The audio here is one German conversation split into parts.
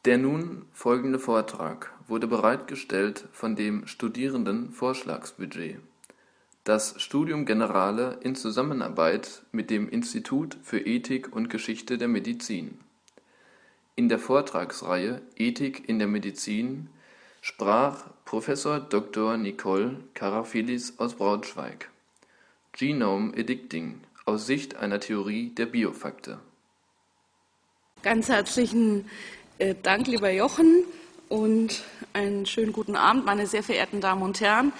Der nun folgende Vortrag wurde bereitgestellt von dem Studierendenvorschlagsbudget, das Studium Generale in Zusammenarbeit mit dem Institut für Ethik und Geschichte der Medizin. In der Vortragsreihe Ethik in der Medizin sprach Prof. Dr. Nicole Karafelis aus Braunschweig. Genome Editing aus Sicht einer Theorie der Biofakte. Ganz herzlichen Dank, lieber Jochen, und einen schönen guten Abend, meine sehr verehrten Damen und Herren.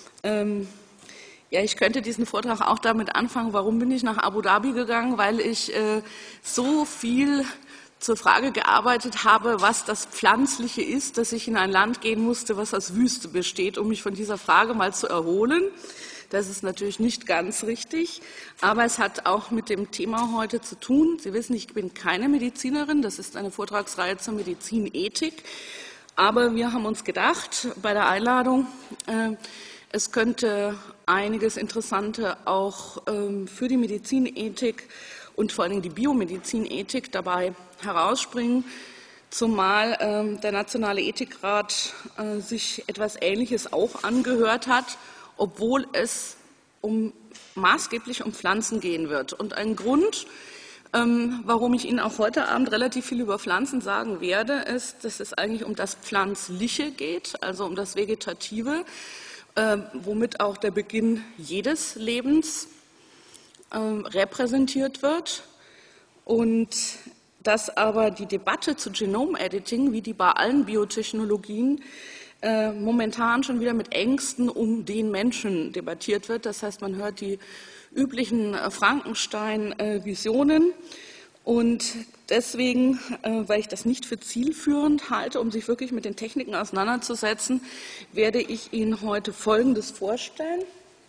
Ich könnte diesen Vortrag auch damit anfangen, warum bin ich nach Abu Dhabi gegangen, weil ich so viel zur Frage gearbeitet habe, was das Pflanzliche ist, dass ich in ein Land gehen musste, was aus Wüste besteht, um mich von dieser Frage mal zu erholen. Das ist natürlich nicht ganz richtig, aber es hat auch mit dem Thema heute zu tun. Sie wissen, ich bin keine Medizinerin, das ist eine Vortragsreihe zur Medizinethik, aber wir haben uns gedacht bei der Einladung, es könnte einiges Interessante auch für die Medizinethik und vor allem die Biomedizinethik dabei herausspringen, zumal der Nationale Ethikrat sich etwas Ähnliches auch angehört hat, obwohl es maßgeblich um Pflanzen gehen wird. Und ein Grund, warum ich Ihnen auch heute Abend relativ viel über Pflanzen sagen werde, ist, dass es eigentlich um das Pflanzliche geht, also um das Vegetative, womit auch der Beginn jedes Lebens repräsentiert wird. Und dass aber die Debatte zu Genome Editing, wie die bei allen Biotechnologien, momentan schon wieder mit Ängsten um den Menschen debattiert wird. Das heißt, man hört die üblichen Frankenstein-Visionen. Und deswegen, weil ich das nicht für zielführend halte, um sich wirklich mit den Techniken auseinanderzusetzen, werde ich Ihnen heute Folgendes vorstellen.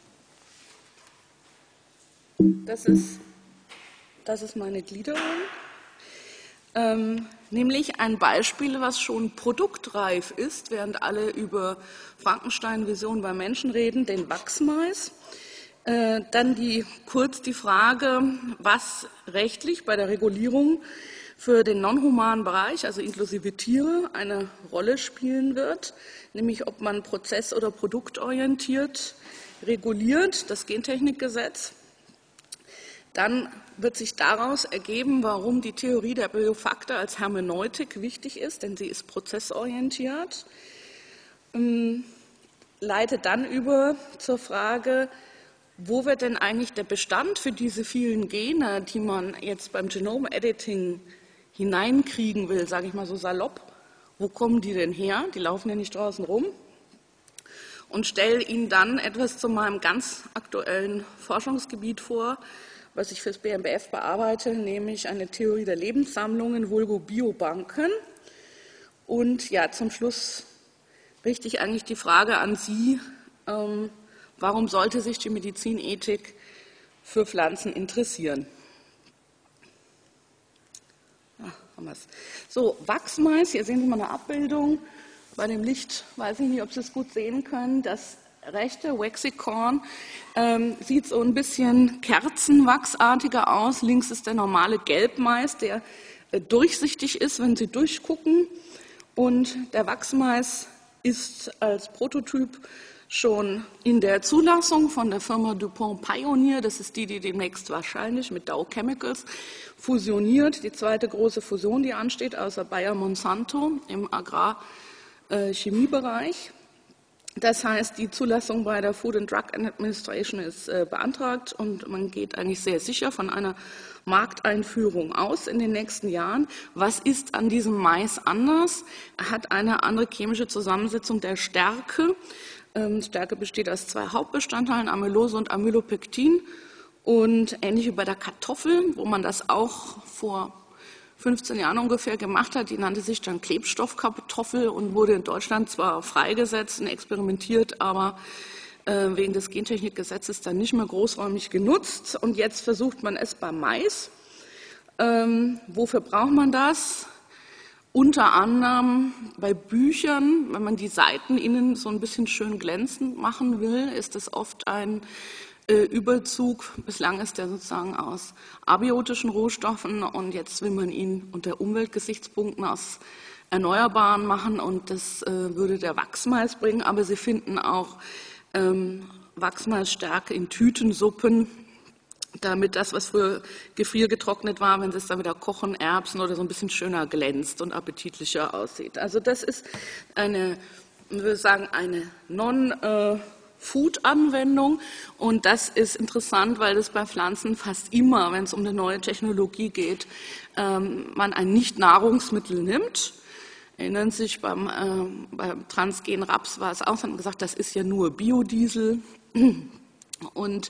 Das ist meine Gliederung. Nämlich ein Beispiel, was schon produktreif ist, während alle über Frankenstein-Visionen bei Menschen reden, den Wachsmais. Dann kurz die Frage, was rechtlich bei der Regulierung für den non-humanen Bereich, also inklusive Tiere, eine Rolle spielen wird, nämlich ob man prozess- oder produktorientiert reguliert, das Gentechnikgesetz. Dann wird sich daraus ergeben, warum die Theorie der Biofakte als Hermeneutik wichtig ist, denn sie ist prozessorientiert. Leitet dann über zur Frage, wo wird denn eigentlich der Bestand für diese vielen Gene, die man jetzt beim Genome-Editing hineinkriegen will, sage ich mal so salopp, wo kommen die denn her? Die laufen ja nicht draußen rum. Und stelle Ihnen dann etwas zu meinem ganz aktuellen Forschungsgebiet vor, was ich fürs BMBF bearbeite, nämlich eine Theorie der Lebenssammlungen, vulgo Biobanken. Und ja, zum Schluss richte ich eigentlich die Frage an Sie, warum sollte sich die Medizinethik für Pflanzen interessieren? Haben wir es. So, Wachsmais, hier sehen Sie mal eine Abbildung. Bei dem Licht weiß ich nicht, ob Sie es gut sehen können. Das rechte Waxicorn sieht so ein bisschen kerzenwachsartiger aus. Links ist der normale Gelbmais, der durchsichtig ist, wenn Sie durchgucken. Und der Wachsmais ist als Prototyp schon in der Zulassung von der Firma DuPont Pioneer. Das ist die demnächst wahrscheinlich mit Dow Chemicals fusioniert. Die zweite große Fusion, die ansteht, außer Bayer Monsanto im Agrarchemiebereich. Das heißt, die Zulassung bei der Food and Drug Administration ist beantragt und man geht eigentlich sehr sicher von einer Markteinführung aus in den nächsten Jahren. Was ist an diesem Mais anders? Er hat eine andere chemische Zusammensetzung der Stärke. Stärke besteht aus zwei Hauptbestandteilen, Amylose und Amylopektin. Und ähnlich wie bei der Kartoffel, wo man das auch vor 15 Jahren ungefähr gemacht hat, die nannte sich dann Klebstoffkartoffel und wurde in Deutschland zwar freigesetzt und experimentiert, aber wegen des Gentechnikgesetzes dann nicht mehr großräumig genutzt. Und jetzt versucht man es beim Mais. Wofür braucht man das? Unter anderem bei Büchern, wenn man die Seiten innen so ein bisschen schön glänzend machen will, ist es oft ein Überzug. Bislang ist der sozusagen aus abiotischen Rohstoffen und jetzt will man ihn unter Umweltgesichtspunkten aus Erneuerbaren machen und das würde der Wachsmais bringen, aber sie finden auch Wachsmaisstärke in Tütensuppen, damit das, was früher gefriergetrocknet war, wenn sie es dann wieder kochen, Erbsen oder so ein bisschen schöner glänzt und appetitlicher aussieht. Also das ist eine, ich würde sagen, eine Non-Food-Anwendung und das ist interessant, weil das bei Pflanzen fast immer, wenn es um eine neue Technologie geht, man ein Nicht-Nahrungsmittel nimmt. Erinnern Sie sich, beim Transgen Raps war es auch, haben gesagt, das ist ja nur Biodiesel und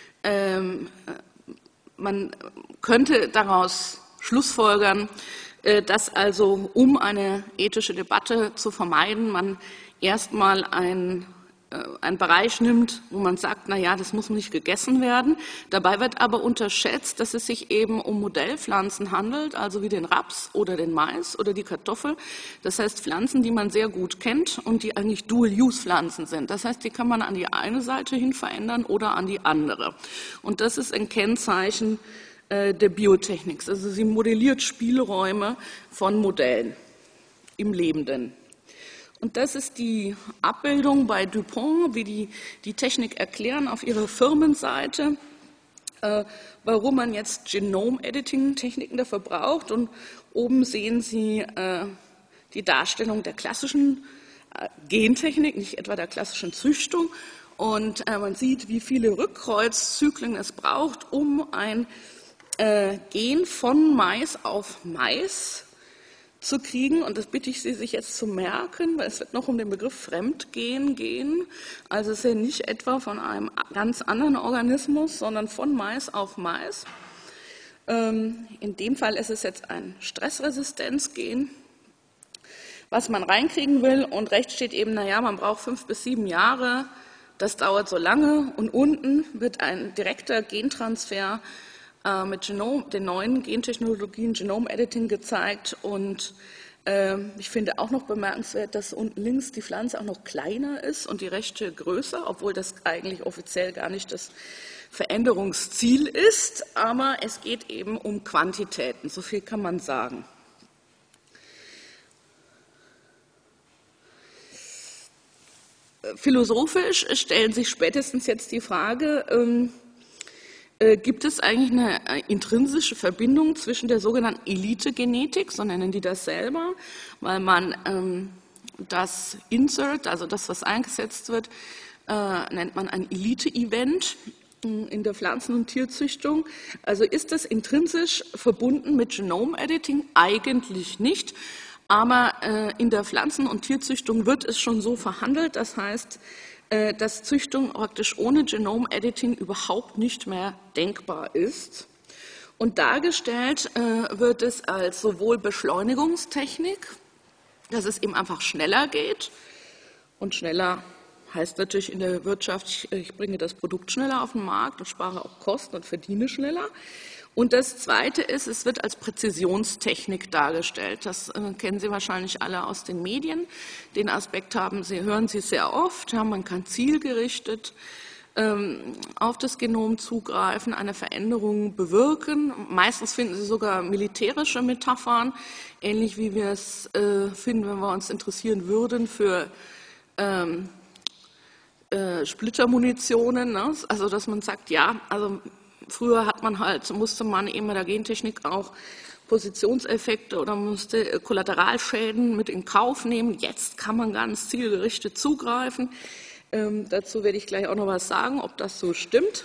man könnte daraus schlussfolgern, dass also, um eine ethische Debatte zu vermeiden, man erstmal einen Bereich nimmt, wo man sagt, na ja, das muss nicht gegessen werden. Dabei wird aber unterschätzt, dass es sich eben um Modellpflanzen handelt, also wie den Raps oder den Mais oder die Kartoffel. Das heißt Pflanzen, die man sehr gut kennt und die eigentlich Dual-Use-Pflanzen sind. Das heißt, die kann man an die eine Seite hin verändern oder an die andere. Und das ist ein Kennzeichen der Biotechnik. Also sie modelliert Spielräume von Modellen im Lebenden. Und das ist die Abbildung bei DuPont, wie die Technik erklären auf ihrer Firmenseite, warum man jetzt Genome-Editing-Techniken dafür braucht. Und oben sehen Sie die Darstellung der klassischen Gentechnik, nicht etwa der klassischen Züchtung. Und man sieht, wie viele Rückkreuzzyklen es braucht, um ein Gen von Mais auf Mais zu kriegen, und das bitte ich Sie, sich jetzt zu merken, weil es wird noch um den Begriff Fremdgen gehen. Also es ist ja nicht etwa von einem ganz anderen Organismus, sondern von Mais auf Mais. In dem Fall ist es jetzt ein Stressresistenzgen, was man reinkriegen will, und rechts steht eben, naja, man braucht 5 bis 7 Jahre, das dauert so lange, und unten wird ein direkter Gentransfer mit den neuen Gentechnologien, Genome-Editing gezeigt, und ich finde auch noch bemerkenswert, dass unten links die Pflanze auch noch kleiner ist und die rechte größer, obwohl das eigentlich offiziell gar nicht das Veränderungsziel ist, aber es geht eben um Quantitäten, so viel kann man sagen. Philosophisch stellen sich spätestens jetzt die Frage, gibt es eigentlich eine intrinsische Verbindung zwischen der sogenannten Elite-Genetik, so nennen die das selber, weil man das Insert, also das, was eingesetzt wird, nennt man ein Elite-Event in der Pflanzen- und Tierzüchtung. Also ist das intrinsisch verbunden mit Genome-Editing? Eigentlich nicht, aber in der Pflanzen- und Tierzüchtung wird es schon so verhandelt, das heißt, dass Züchtung praktisch ohne Genome-Editing überhaupt nicht mehr denkbar ist. Und dargestellt wird es als sowohl Beschleunigungstechnik, dass es eben einfach schneller geht, und schneller heißt natürlich in der Wirtschaft, ich bringe das Produkt schneller auf den Markt und spare auch Kosten und verdiene schneller. Und das Zweite ist, es wird als Präzisionstechnik dargestellt. Das kennen Sie wahrscheinlich alle aus den Medien. Den Aspekt hören Sie sehr oft. Ja, man kann zielgerichtet auf das Genom zugreifen, eine Veränderung bewirken. Meistens finden Sie sogar militärische Metaphern, ähnlich wie wir es finden, wenn wir uns interessieren würden für Splittermunitionen. Ne? Also dass man sagt, ja, also früher musste man eben bei der Gentechnik auch Positionseffekte oder musste Kollateralschäden mit in Kauf nehmen. Jetzt kann man ganz zielgerichtet zugreifen. Dazu werde ich gleich auch noch was sagen, ob das so stimmt.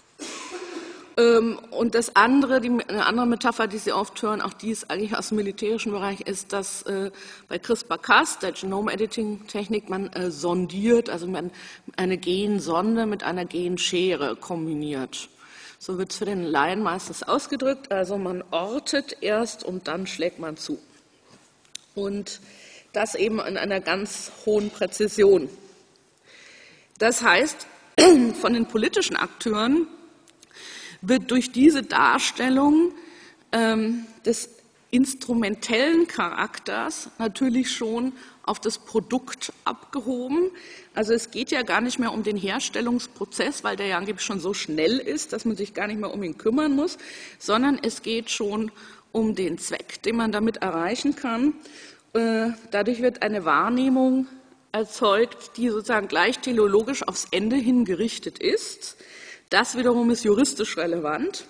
Und das andere, eine andere Metapher, die Sie oft hören, auch die ist eigentlich aus dem militärischen Bereich, ist, dass bei CRISPR-Cas, der Genome-Editing-Technik, man sondiert, also man eine Gensonde mit einer Genschere kombiniert. So wird es für den Laien meistens ausgedrückt, also man ortet erst und dann schlägt man zu. Und das eben in einer ganz hohen Präzision. Das heißt, von den politischen Akteuren wird durch diese Darstellung des instrumentellen Charakters natürlich schon auf das Produkt abgehoben. Also es geht ja gar nicht mehr um den Herstellungsprozess, weil der ja angeblich schon so schnell ist, dass man sich gar nicht mehr um ihn kümmern muss, sondern es geht schon um den Zweck, den man damit erreichen kann. Dadurch wird eine Wahrnehmung erzeugt, die sozusagen gleich teleologisch aufs Ende hin gerichtet ist. Das wiederum ist juristisch relevant,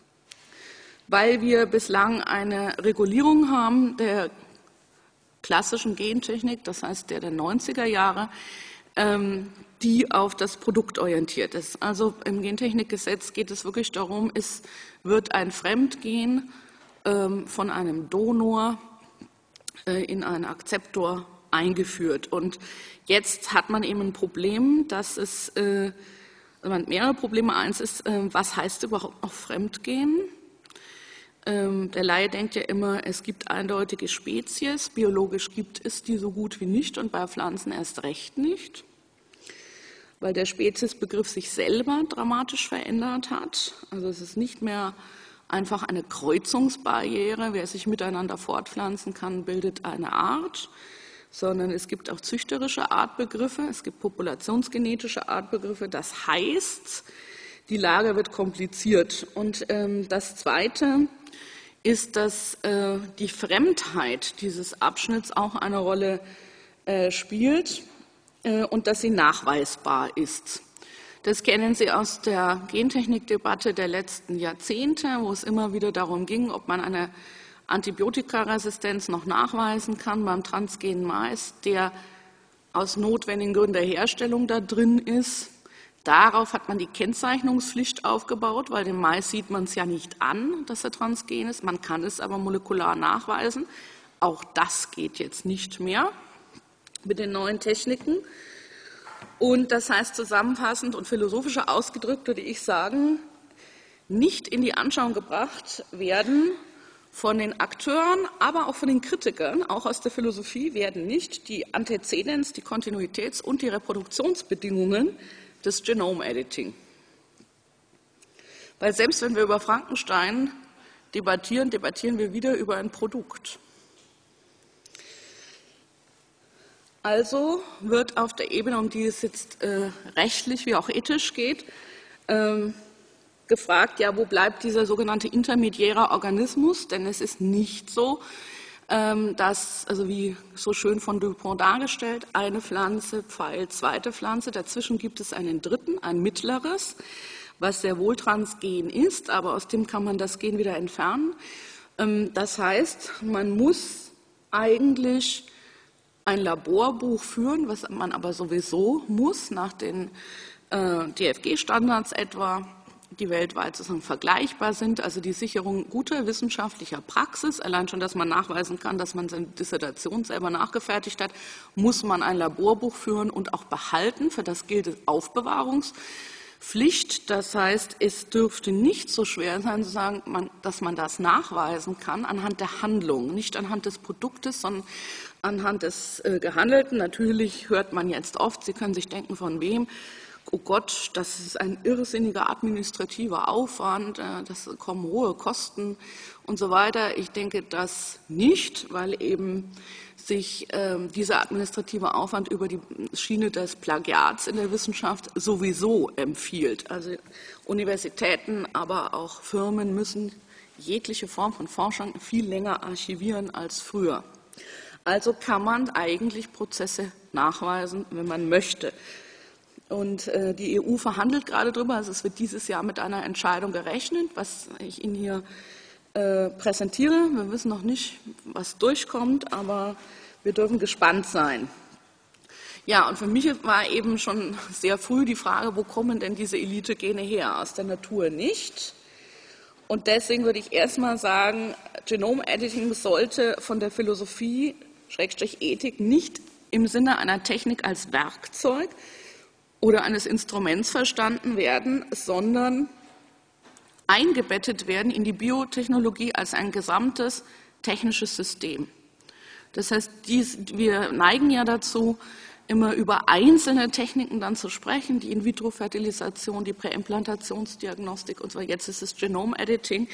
weil wir bislang eine Regulierung haben der klassischen Gentechnik, das heißt der 90er Jahre, die auf das Produkt orientiert ist. Also im Gentechnikgesetz geht es wirklich darum, es wird ein Fremdgen von einem Donor in einen Akzeptor eingeführt. Und jetzt hat man eben ein Problem, dass es mehrere Probleme. Eins ist, was heißt überhaupt noch Fremdgen? Der Laie denkt ja immer, es gibt eindeutige Spezies, biologisch gibt es die so gut wie nicht und bei Pflanzen erst recht nicht, weil der Speziesbegriff sich selber dramatisch verändert hat. Also es ist nicht mehr einfach eine Kreuzungsbarriere, wer sich miteinander fortpflanzen kann, bildet eine Art, sondern es gibt auch züchterische Artbegriffe, es gibt populationsgenetische Artbegriffe. Das heißt, die Lage wird kompliziert. Und das Zweite ist, dass die Fremdheit dieses Abschnitts auch eine Rolle spielt und dass sie nachweisbar ist. Das kennen Sie aus der Gentechnikdebatte der letzten Jahrzehnte, wo es immer wieder darum ging, ob man eine Antibiotikaresistenz noch nachweisen kann beim transgenen Mais, der aus notwendigen Gründen der Herstellung da drin ist. Darauf hat man die Kennzeichnungspflicht aufgebaut, weil dem Mais sieht man es ja nicht an, dass er transgen ist. Man kann es aber molekular nachweisen. Auch das geht jetzt nicht mehr mit den neuen Techniken. Und das heißt zusammenfassend und philosophischer ausgedrückt, würde ich sagen, nicht in die Anschauung gebracht werden von den Akteuren, aber auch von den Kritikern, auch aus der Philosophie, werden nicht die Antezedens, die Kontinuitäts- und die Reproduktionsbedingungen des Genome-Editing. Weil selbst wenn wir über Frankenstein debattieren, debattieren wir wieder über ein Produkt. Also wird auf der Ebene, um die es jetzt rechtlich wie auch ethisch geht, gefragt, ja, wo bleibt dieser sogenannte intermediäre Organismus? Denn es ist nicht so, dass, also wie so schön von Dupont dargestellt, eine Pflanze pfeilt zweite Pflanze, dazwischen gibt es einen dritten, ein mittleres, was sehr wohl transgen ist, aber aus dem kann man das Gen wieder entfernen. Das heißt, man muss eigentlich ein Laborbuch führen, was man aber sowieso muss, nach den DFG-Standards etwa, die weltweit sozusagen vergleichbar sind, also die Sicherung guter wissenschaftlicher Praxis, allein schon, dass man nachweisen kann, dass man seine Dissertation selber nachgefertigt hat, muss man ein Laborbuch führen und auch behalten. Für das gilt Aufbewahrungspflicht. Das heißt, es dürfte nicht so schwer sein zu sagen, dass man das nachweisen kann anhand der Handlung, nicht anhand des Produktes, sondern anhand des Gehandelten. Natürlich hört man jetzt oft, Sie können sich denken, von wem, oh Gott, das ist ein irrsinniger administrativer Aufwand, das kommen hohe Kosten und so weiter. Ich denke das nicht, weil eben sich dieser administrative Aufwand über die Schiene des Plagiats in der Wissenschaft sowieso empfiehlt. Also Universitäten, aber auch Firmen müssen jegliche Form von Forschung viel länger archivieren als früher. Also kann man eigentlich Prozesse nachweisen, wenn man möchte. Und die EU verhandelt gerade darüber, also es wird dieses Jahr mit einer Entscheidung gerechnet, was ich Ihnen hier präsentiere. Wir wissen noch nicht, was durchkommt, aber wir dürfen gespannt sein. Ja, und für mich war eben schon sehr früh die Frage, wo kommen denn diese Elitegene her? Aus der Natur nicht. Und deswegen würde ich erstmal sagen, Genome-Editing sollte von der Philosophie, Ethik, nicht im Sinne einer Technik als Werkzeug oder eines Instruments verstanden werden, sondern eingebettet werden in die Biotechnologie als ein gesamtes technisches System. Das heißt, wir neigen ja dazu, immer über einzelne Techniken dann zu sprechen, die In-vitro-Fertilisation, die Präimplantationsdiagnostik und so weiter. Jetzt ist es Genome-Editing.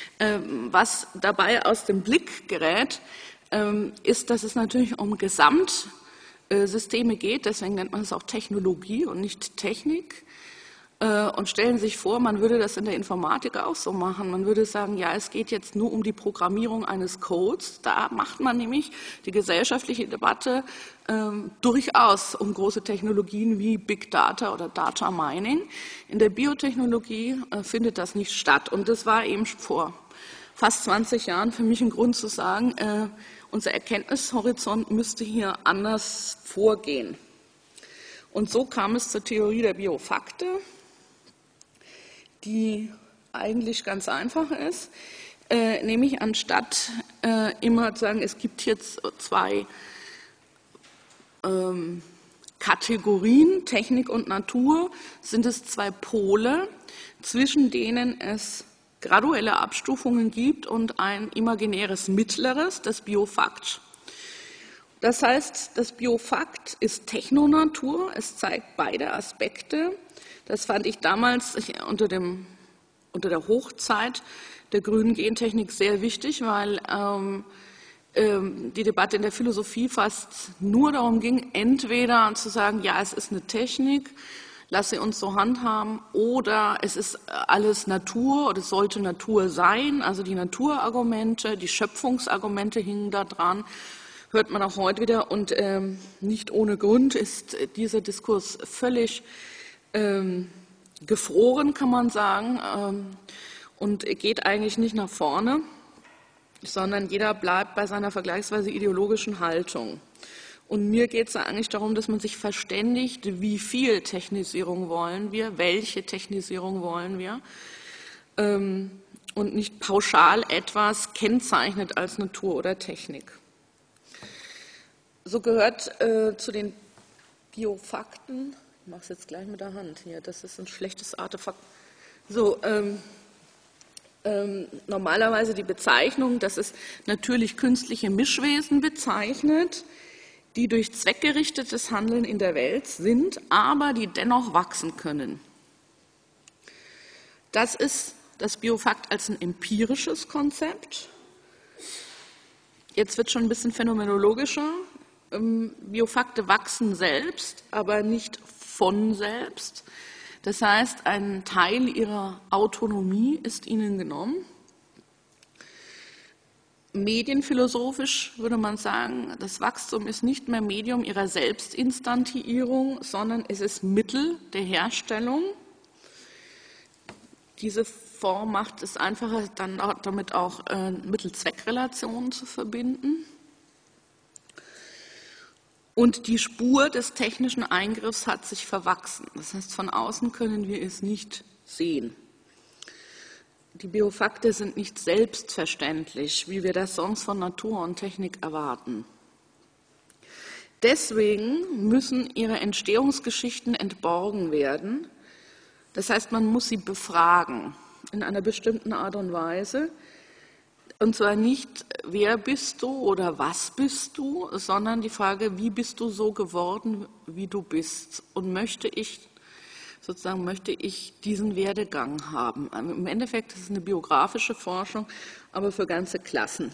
Was dabei aus dem Blick gerät, ist, dass es natürlich um Gesamtsysteme geht, deswegen nennt man es auch Technologie und nicht Technik. und stellen sich vor, man würde das in der Informatik auch so machen. Man würde sagen, ja, es geht jetzt nur um die Programmierung eines Codes. Da macht man nämlich die gesellschaftliche Debatte durchaus um große Technologien wie Big Data oder Data Mining. In der Biotechnologie findet das nicht statt. Und das war eben vor fast 20 Jahren für mich ein Grund zu sagen, unser Erkenntnishorizont müsste hier anders vorgehen. Und so kam es zur Theorie der Biofakte, die eigentlich ganz einfach ist, nämlich anstatt immer zu sagen, es gibt jetzt zwei Kategorien, Technik und Natur, sind es zwei Pole, zwischen denen es graduelle Abstufungen gibt und ein imaginäres Mittleres, das Biofakt. Das heißt, das Biofakt ist Technonatur, es zeigt beide Aspekte. Das fand ich damals unter der Hochzeit der grünen Gentechnik sehr wichtig, weil die Debatte in der Philosophie fast nur darum ging, entweder zu sagen, ja, es ist eine Technik, lass sie uns so handhaben, oder es ist alles Natur oder es sollte Natur sein, also die Naturargumente, die Schöpfungsargumente hingen da dran, hört man auch heute wieder, und nicht ohne Grund ist dieser Diskurs völlig gefroren, kann man sagen, und geht eigentlich nicht nach vorne, sondern jeder bleibt bei seiner vergleichsweise ideologischen Haltung. Und mir geht es eigentlich darum, dass man sich verständigt, wie viel Technisierung wollen wir, welche Technisierung wollen wir, und nicht pauschal etwas kennzeichnet als Natur oder Technik. So gehört zu den Biofakten, ich mache es jetzt gleich mit der Hand hier, das ist ein schlechtes Artefakt. So, normalerweise die Bezeichnung, dass es natürlich künstliche Mischwesen bezeichnet, die durch zweckgerichtetes Handeln in der Welt sind, aber die dennoch wachsen können. Das ist das Biofakt als ein empirisches Konzept. Jetzt wird es schon ein bisschen phänomenologischer. Biofakte wachsen selbst, aber nicht von selbst. Das heißt, ein Teil ihrer Autonomie ist ihnen genommen. Medienphilosophisch würde man sagen, das Wachstum ist nicht mehr Medium ihrer Selbstinstantiierung, sondern es ist Mittel der Herstellung. Diese Form macht es einfacher, dann damit auch Mittel-Zweck-Relationen zu verbinden. Und die Spur des technischen Eingriffs hat sich verwachsen. Das heißt, von außen können wir es nicht sehen. Die Biofakte sind nicht selbstverständlich, wie wir das sonst von Natur und Technik erwarten. Deswegen müssen ihre Entstehungsgeschichten entborgen werden. Das heißt, man muss sie befragen in einer bestimmten Art und Weise. Und zwar nicht, wer bist du oder was bist du, sondern die Frage, wie bist du so geworden, wie du bist? Und möchte ich diesen Werdegang haben? Im Endeffekt ist es eine biografische Forschung, aber für ganze Klassen.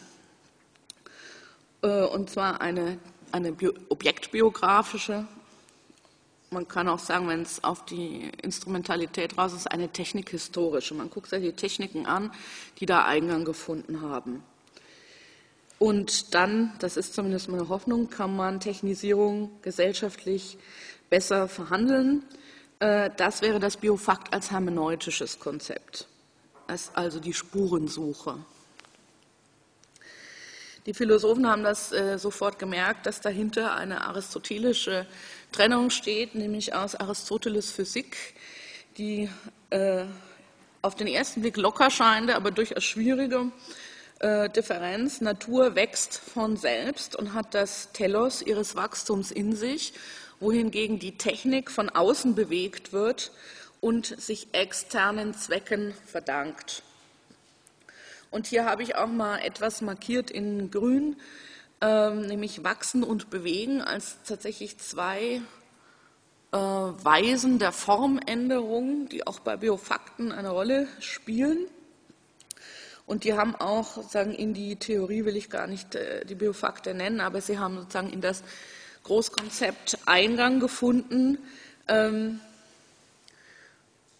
Und zwar eine objektbiografische. Man kann auch sagen, wenn es auf die Instrumentalität raus ist, eine technikhistorische. Man guckt sich die Techniken an, die da Eingang gefunden haben. Und dann, das ist zumindest meine Hoffnung, kann man Technisierung gesellschaftlich besser verhandeln. Das wäre das Biofakt als hermeneutisches Konzept, also die Spurensuche. Die Philosophen haben das sofort gemerkt, dass dahinter eine aristotelische Trennung steht, nämlich aus Aristoteles Physik, die auf den ersten Blick locker scheint, aber durchaus schwierige Differenz. Natur wächst von selbst und hat das Telos ihres Wachstums in sich, wohingegen die Technik von außen bewegt wird und sich externen Zwecken verdankt. Und hier habe ich auch mal etwas markiert in Grün, nämlich Wachsen und Bewegen als tatsächlich zwei Weisen der Formänderung, die auch bei Biofakten eine Rolle spielen. Und die haben auch sozusagen in die Theorie, will ich gar nicht die Biofakte nennen, aber sie haben sozusagen in das Großkonzept Eingang gefunden.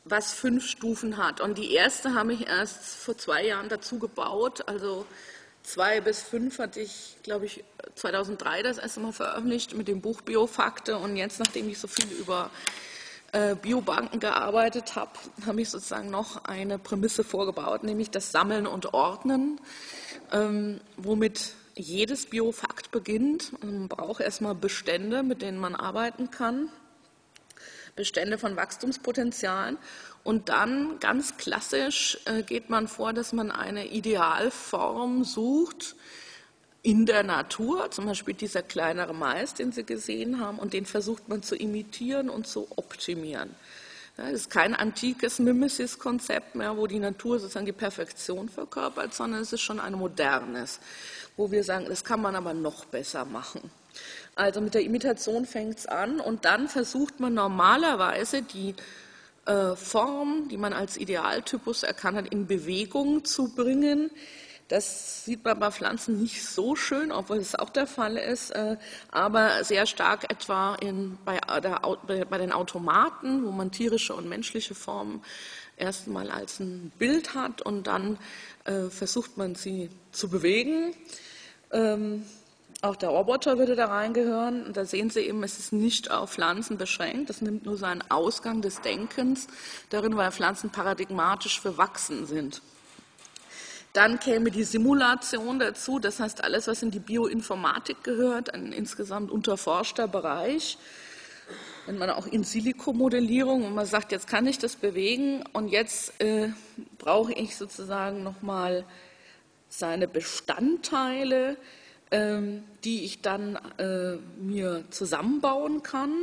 was 5 Stufen hat. Und die erste habe ich erst vor 2 Jahren dazu gebaut. Also 2 bis 5 hatte ich, glaube ich, 2003 das erste Mal veröffentlicht mit dem Buch Biofakte. Und jetzt, nachdem ich so viel über Biobanken gearbeitet habe, habe ich sozusagen noch eine Prämisse vorgebaut, nämlich das Sammeln und Ordnen, womit jedes Biofakt beginnt. Man braucht erstmal Bestände, mit denen man arbeiten kann, Bestände von Wachstumspotenzialen. Und dann ganz klassisch geht man vor, dass man eine Idealform sucht in der Natur, zum Beispiel dieser kleinere Mais, den Sie gesehen haben, und den versucht man zu imitieren und zu optimieren. Ja, das ist kein antikes Mimesis-Konzept mehr, wo die Natur sozusagen die Perfektion verkörpert, sondern es ist schon ein modernes, wo wir sagen, das kann man aber noch besser machen. Also mit der Imitation fängt es an und dann versucht man normalerweise die Form, die man als Idealtypus erkannt hat, in Bewegung zu bringen. Das sieht man bei Pflanzen nicht so schön, obwohl es auch der Fall ist, aber sehr stark etwa bei den Automaten, wo man tierische und menschliche Formen erstmal als ein Bild hat und dann versucht man sie zu bewegen. Auch der Roboter würde da reingehören. Und da sehen Sie eben, es ist nicht auf Pflanzen beschränkt. Das nimmt nur seinen Ausgang des Denkens darin, weil Pflanzen paradigmatisch für Wachsen sind. Dann käme die Simulation dazu, das heißt alles, was in die Bioinformatik gehört, ein insgesamt unterforschter Bereich. Wenn man auch In-Silico-Modellierung, und man sagt, jetzt kann ich das bewegen und jetzt brauche ich sozusagen nochmal seine Bestandteile, die ich dann mir zusammenbauen kann,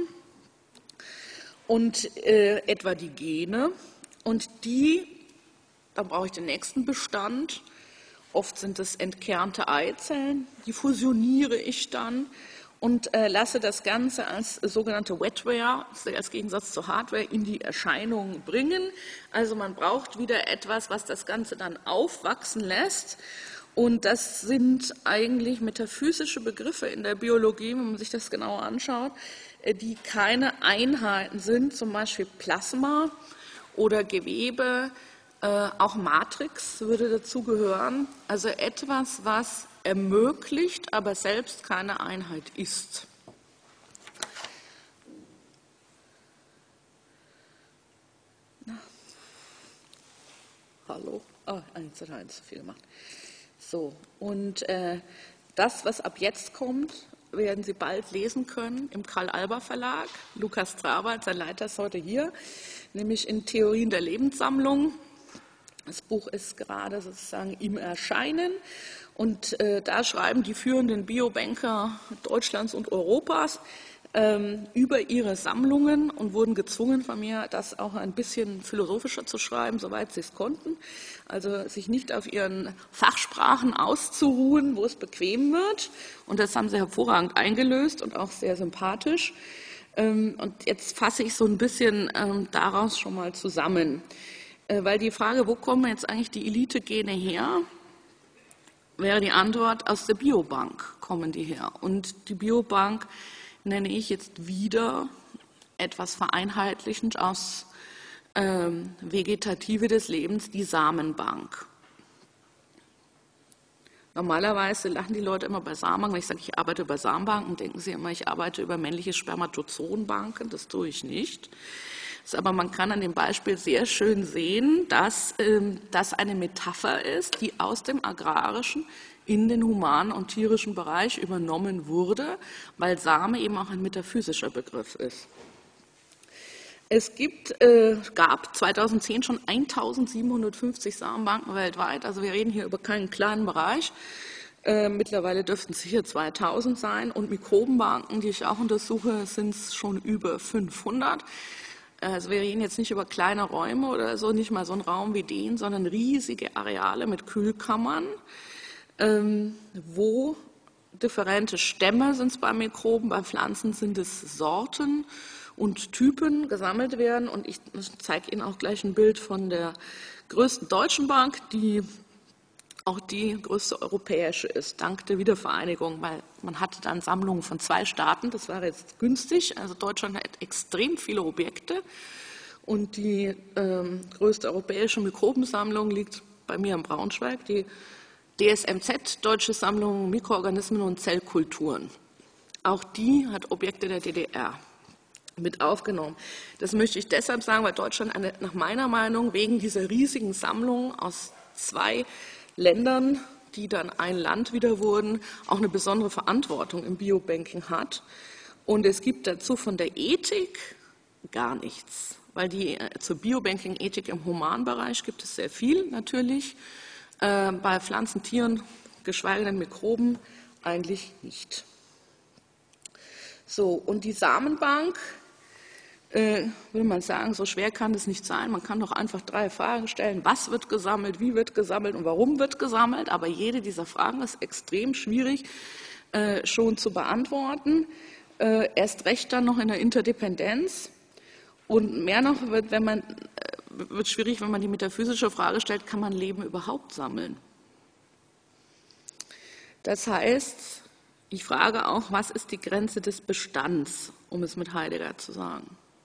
und etwa die Gene, und dann brauche ich den nächsten Bestand. Oft sind es entkernte Eizellen, die fusioniere ich dann und lasse das Ganze als sogenannte Wetware, als Gegensatz zur Hardware, in die Erscheinung bringen. Also man braucht wieder etwas, was das Ganze dann aufwachsen lässt. Und das sind eigentlich metaphysische Begriffe in der Biologie, wenn man sich das genauer anschaut, die keine Einheiten sind, zum Beispiel Plasma oder Gewebe. Auch Matrix würde dazugehören, also etwas, was ermöglicht, aber selbst keine Einheit ist. Hallo? Jetzt hat er zu viel gemacht. So, und das, was ab jetzt kommt, werden Sie bald lesen können im Karl-Alber-Verlag. Lukas Trabert, sein Leiter, ist heute hier, nämlich in Theorien der Lebenssammlung. Das Buch ist gerade sozusagen im Erscheinen und da schreiben die führenden Biobanker Deutschlands und Europas über ihre Sammlungen und wurden gezwungen von mir, das auch ein bisschen philosophischer zu schreiben, soweit sie es konnten. Also sich nicht auf ihren Fachsprachen auszuruhen, wo es bequem wird. Und das haben sie hervorragend eingelöst und auch sehr sympathisch. Und jetzt fasse ich so ein bisschen daraus schon mal zusammen. Weil die Frage, wo kommen jetzt eigentlich die Elite-Gene her, wäre die Antwort, aus der Biobank kommen die her. Und die Biobank nenne ich jetzt wieder etwas vereinheitlichend aus Vegetative des Lebens, die Samenbank. Normalerweise lachen die Leute immer bei Samenbanken, wenn ich sage, ich arbeite über Samenbanken, denken sie immer, ich arbeite über männliche Spermatozoenbanken, das tue ich nicht. Aber man kann an dem Beispiel sehr schön sehen, dass das eine Metapher ist, die aus dem agrarischen in den humanen und tierischen Bereich übernommen wurde, weil Same eben auch ein metaphysischer Begriff ist. Es gab 2010 schon 1750 Samenbanken weltweit, also wir reden hier über keinen kleinen Bereich. Mittlerweile dürften es hier 2000 sein und Mikrobenbanken, die ich auch untersuche, sind es schon über 500. Also wir reden jetzt nicht über kleine Räume oder so, nicht mal so einen Raum wie den, sondern riesige Areale mit Kühlkammern, wo differente Stämme sind es bei Mikroben, bei Pflanzen sind es Sorten und Typen gesammelt werden. Und ich zeige Ihnen auch gleich ein Bild von der größten deutschen Bank, die auch die größte europäische ist, dank der Wiedervereinigung, weil man hatte dann Sammlungen von 2 Staaten, das war jetzt günstig, also Deutschland hat extrem viele Objekte Und die größte europäische Mikrobensammlung liegt bei mir in Braunschweig, die DSMZ, Deutsche Sammlung Mikroorganismen und Zellkulturen. Auch die hat Objekte der DDR mit aufgenommen. Das möchte ich deshalb sagen, weil Deutschland nach meiner Meinung wegen dieser riesigen Sammlung aus 2 Ländern, die dann ein Land wieder wurden, auch eine besondere Verantwortung im Biobanking hat. Und es gibt dazu von der Ethik gar nichts, weil zur Biobanking-Ethik im Humanbereich gibt es sehr viel natürlich, bei Pflanzen, Tieren, geschweige denn Mikroben eigentlich nicht. So, und die Samenbank, will man sagen, so schwer kann es nicht sein. Man kann doch einfach 3 Fragen stellen: Was wird gesammelt, wie wird gesammelt und warum wird gesammelt? Aber jede dieser Fragen ist extrem schwierig schon zu beantworten. Erst recht dann noch in der Interdependenz. Und mehr noch wird schwierig, wenn man die metaphysische Frage stellt: Kann man Leben überhaupt sammeln? Das heißt, ich frage auch, was ist die Grenze des Bestands, um es mit Heidegger zu sagen?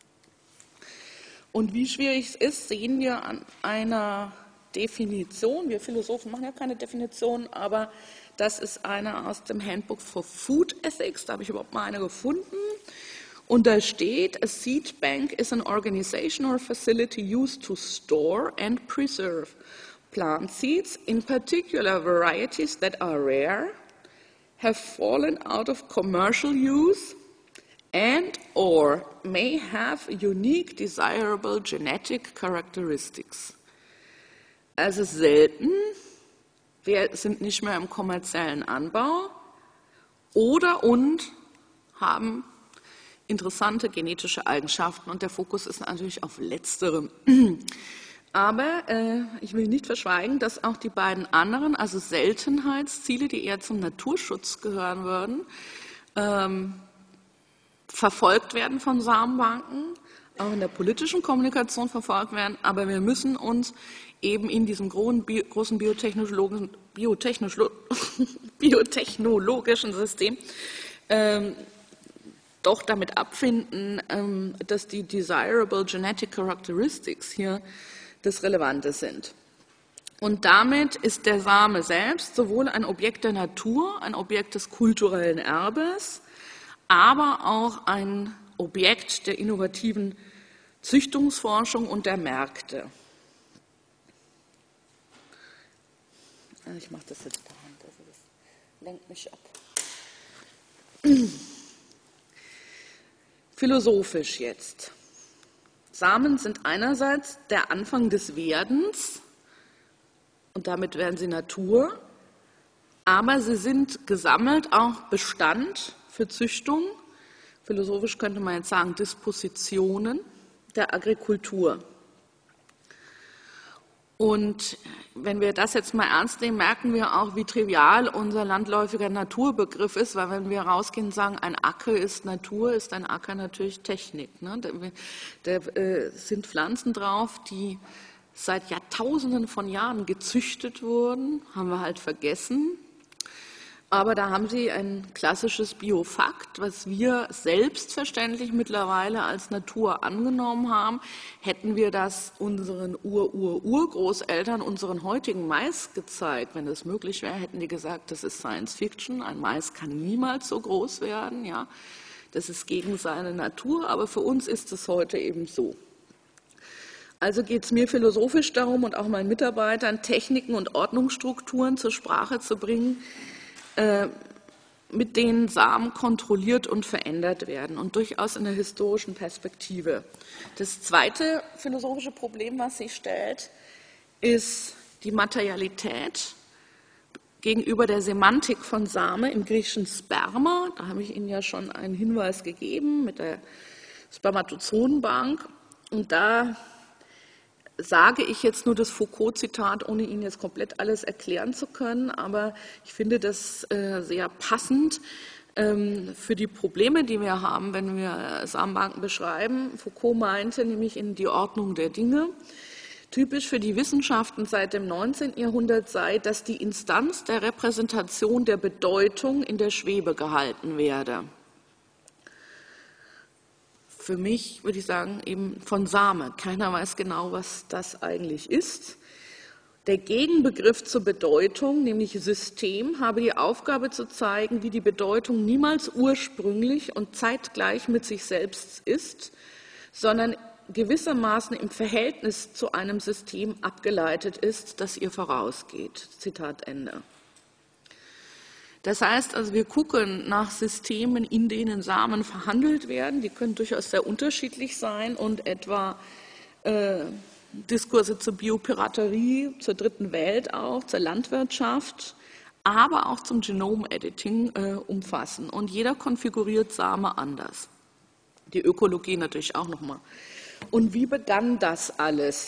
Und wie schwierig es ist, sehen wir an einer Definition. Wir Philosophen machen ja keine Definition, aber das ist eine aus dem Handbook for Food Ethics. Da habe ich überhaupt mal eine gefunden. Und da steht: A seed bank is an organization or facility used to store and preserve plant seeds, in particular varieties that are rare, have fallen out of commercial use, and or may have unique desirable genetic characteristics. Also selten, wir sind nicht mehr im kommerziellen Anbau und haben interessante genetische Eigenschaften, und der Fokus ist natürlich auf Letzterem. Aber ich will nicht verschweigen, dass auch die beiden anderen, also Seltenheitsziele, die eher zum Naturschutz gehören würden, verfolgt werden von Samenbanken, auch in der politischen Kommunikation verfolgt werden. Aber wir müssen uns eben in diesem großen biotechnologischen System doch damit abfinden, dass die desirable genetic characteristics hier das Relevante sind. Und damit ist der Same selbst sowohl ein Objekt der Natur, ein Objekt des kulturellen Erbes, aber auch ein Objekt der innovativen Züchtungsforschung und der Märkte. Also ich mache das jetzt per Hand, also das lenkt mich ab. Philosophisch jetzt. Samen sind einerseits der Anfang des Werdens, und damit werden sie Natur, aber sie sind gesammelt auch Bestand für Züchtung, philosophisch könnte man jetzt sagen Dispositionen der Agrikultur. Und wenn wir das jetzt mal ernst nehmen, merken wir auch, wie trivial unser landläufiger Naturbegriff ist, weil wenn wir rausgehen und sagen, ein Acker ist Natur, ist ein Acker natürlich Technik. Ne? Da sind Pflanzen drauf, die seit Jahrtausenden von Jahren gezüchtet wurden, haben wir halt vergessen. Aber da haben Sie ein klassisches Biofakt, was wir selbstverständlich mittlerweile als Natur angenommen haben. Hätten wir das unseren Urgroßeltern, unseren heutigen Mais gezeigt, wenn das möglich wäre, hätten die gesagt, das ist Science Fiction, ein Mais kann niemals so groß werden, ja, das ist gegen seine Natur, aber für uns ist es heute eben so. Also geht es mir philosophisch darum und auch meinen Mitarbeitern, Techniken und Ordnungsstrukturen zur Sprache zu bringen, mit denen Samen kontrolliert und verändert werden und durchaus in der historischen Perspektive. Das zweite philosophische Problem, was sich stellt, ist die Materialität gegenüber der Semantik von Same im griechischen Sperma. Da habe ich Ihnen ja schon einen Hinweis gegeben mit der Spermatozoenbank. Und da sage ich jetzt nur das Foucault-Zitat, ohne Ihnen jetzt komplett alles erklären zu können, aber ich finde das sehr passend für die Probleme, die wir haben, wenn wir Samenbanken beschreiben. Foucault meinte nämlich in die Ordnung der Dinge, typisch für die Wissenschaften seit dem 19. Jahrhundert sei, dass die Instanz der Repräsentation der Bedeutung in der Schwebe gehalten werde. für mich, würde ich sagen, eben von Same. Keiner weiß genau, was das eigentlich ist. Der Gegenbegriff zur Bedeutung, nämlich System, habe die Aufgabe zu zeigen, wie die Bedeutung niemals ursprünglich und zeitgleich mit sich selbst ist, sondern gewissermaßen im Verhältnis zu einem System abgeleitet ist, das ihr vorausgeht. Zitat Ende. Das heißt also, wir gucken nach Systemen, in denen Samen verhandelt werden. Die können durchaus sehr unterschiedlich sein und etwa Diskurse zur Biopiraterie, zur dritten Welt auch, zur Landwirtschaft, aber auch zum Genom-Editing umfassen. Und jeder konfiguriert Same anders. Die Ökologie natürlich auch nochmal. Und wie begann das alles?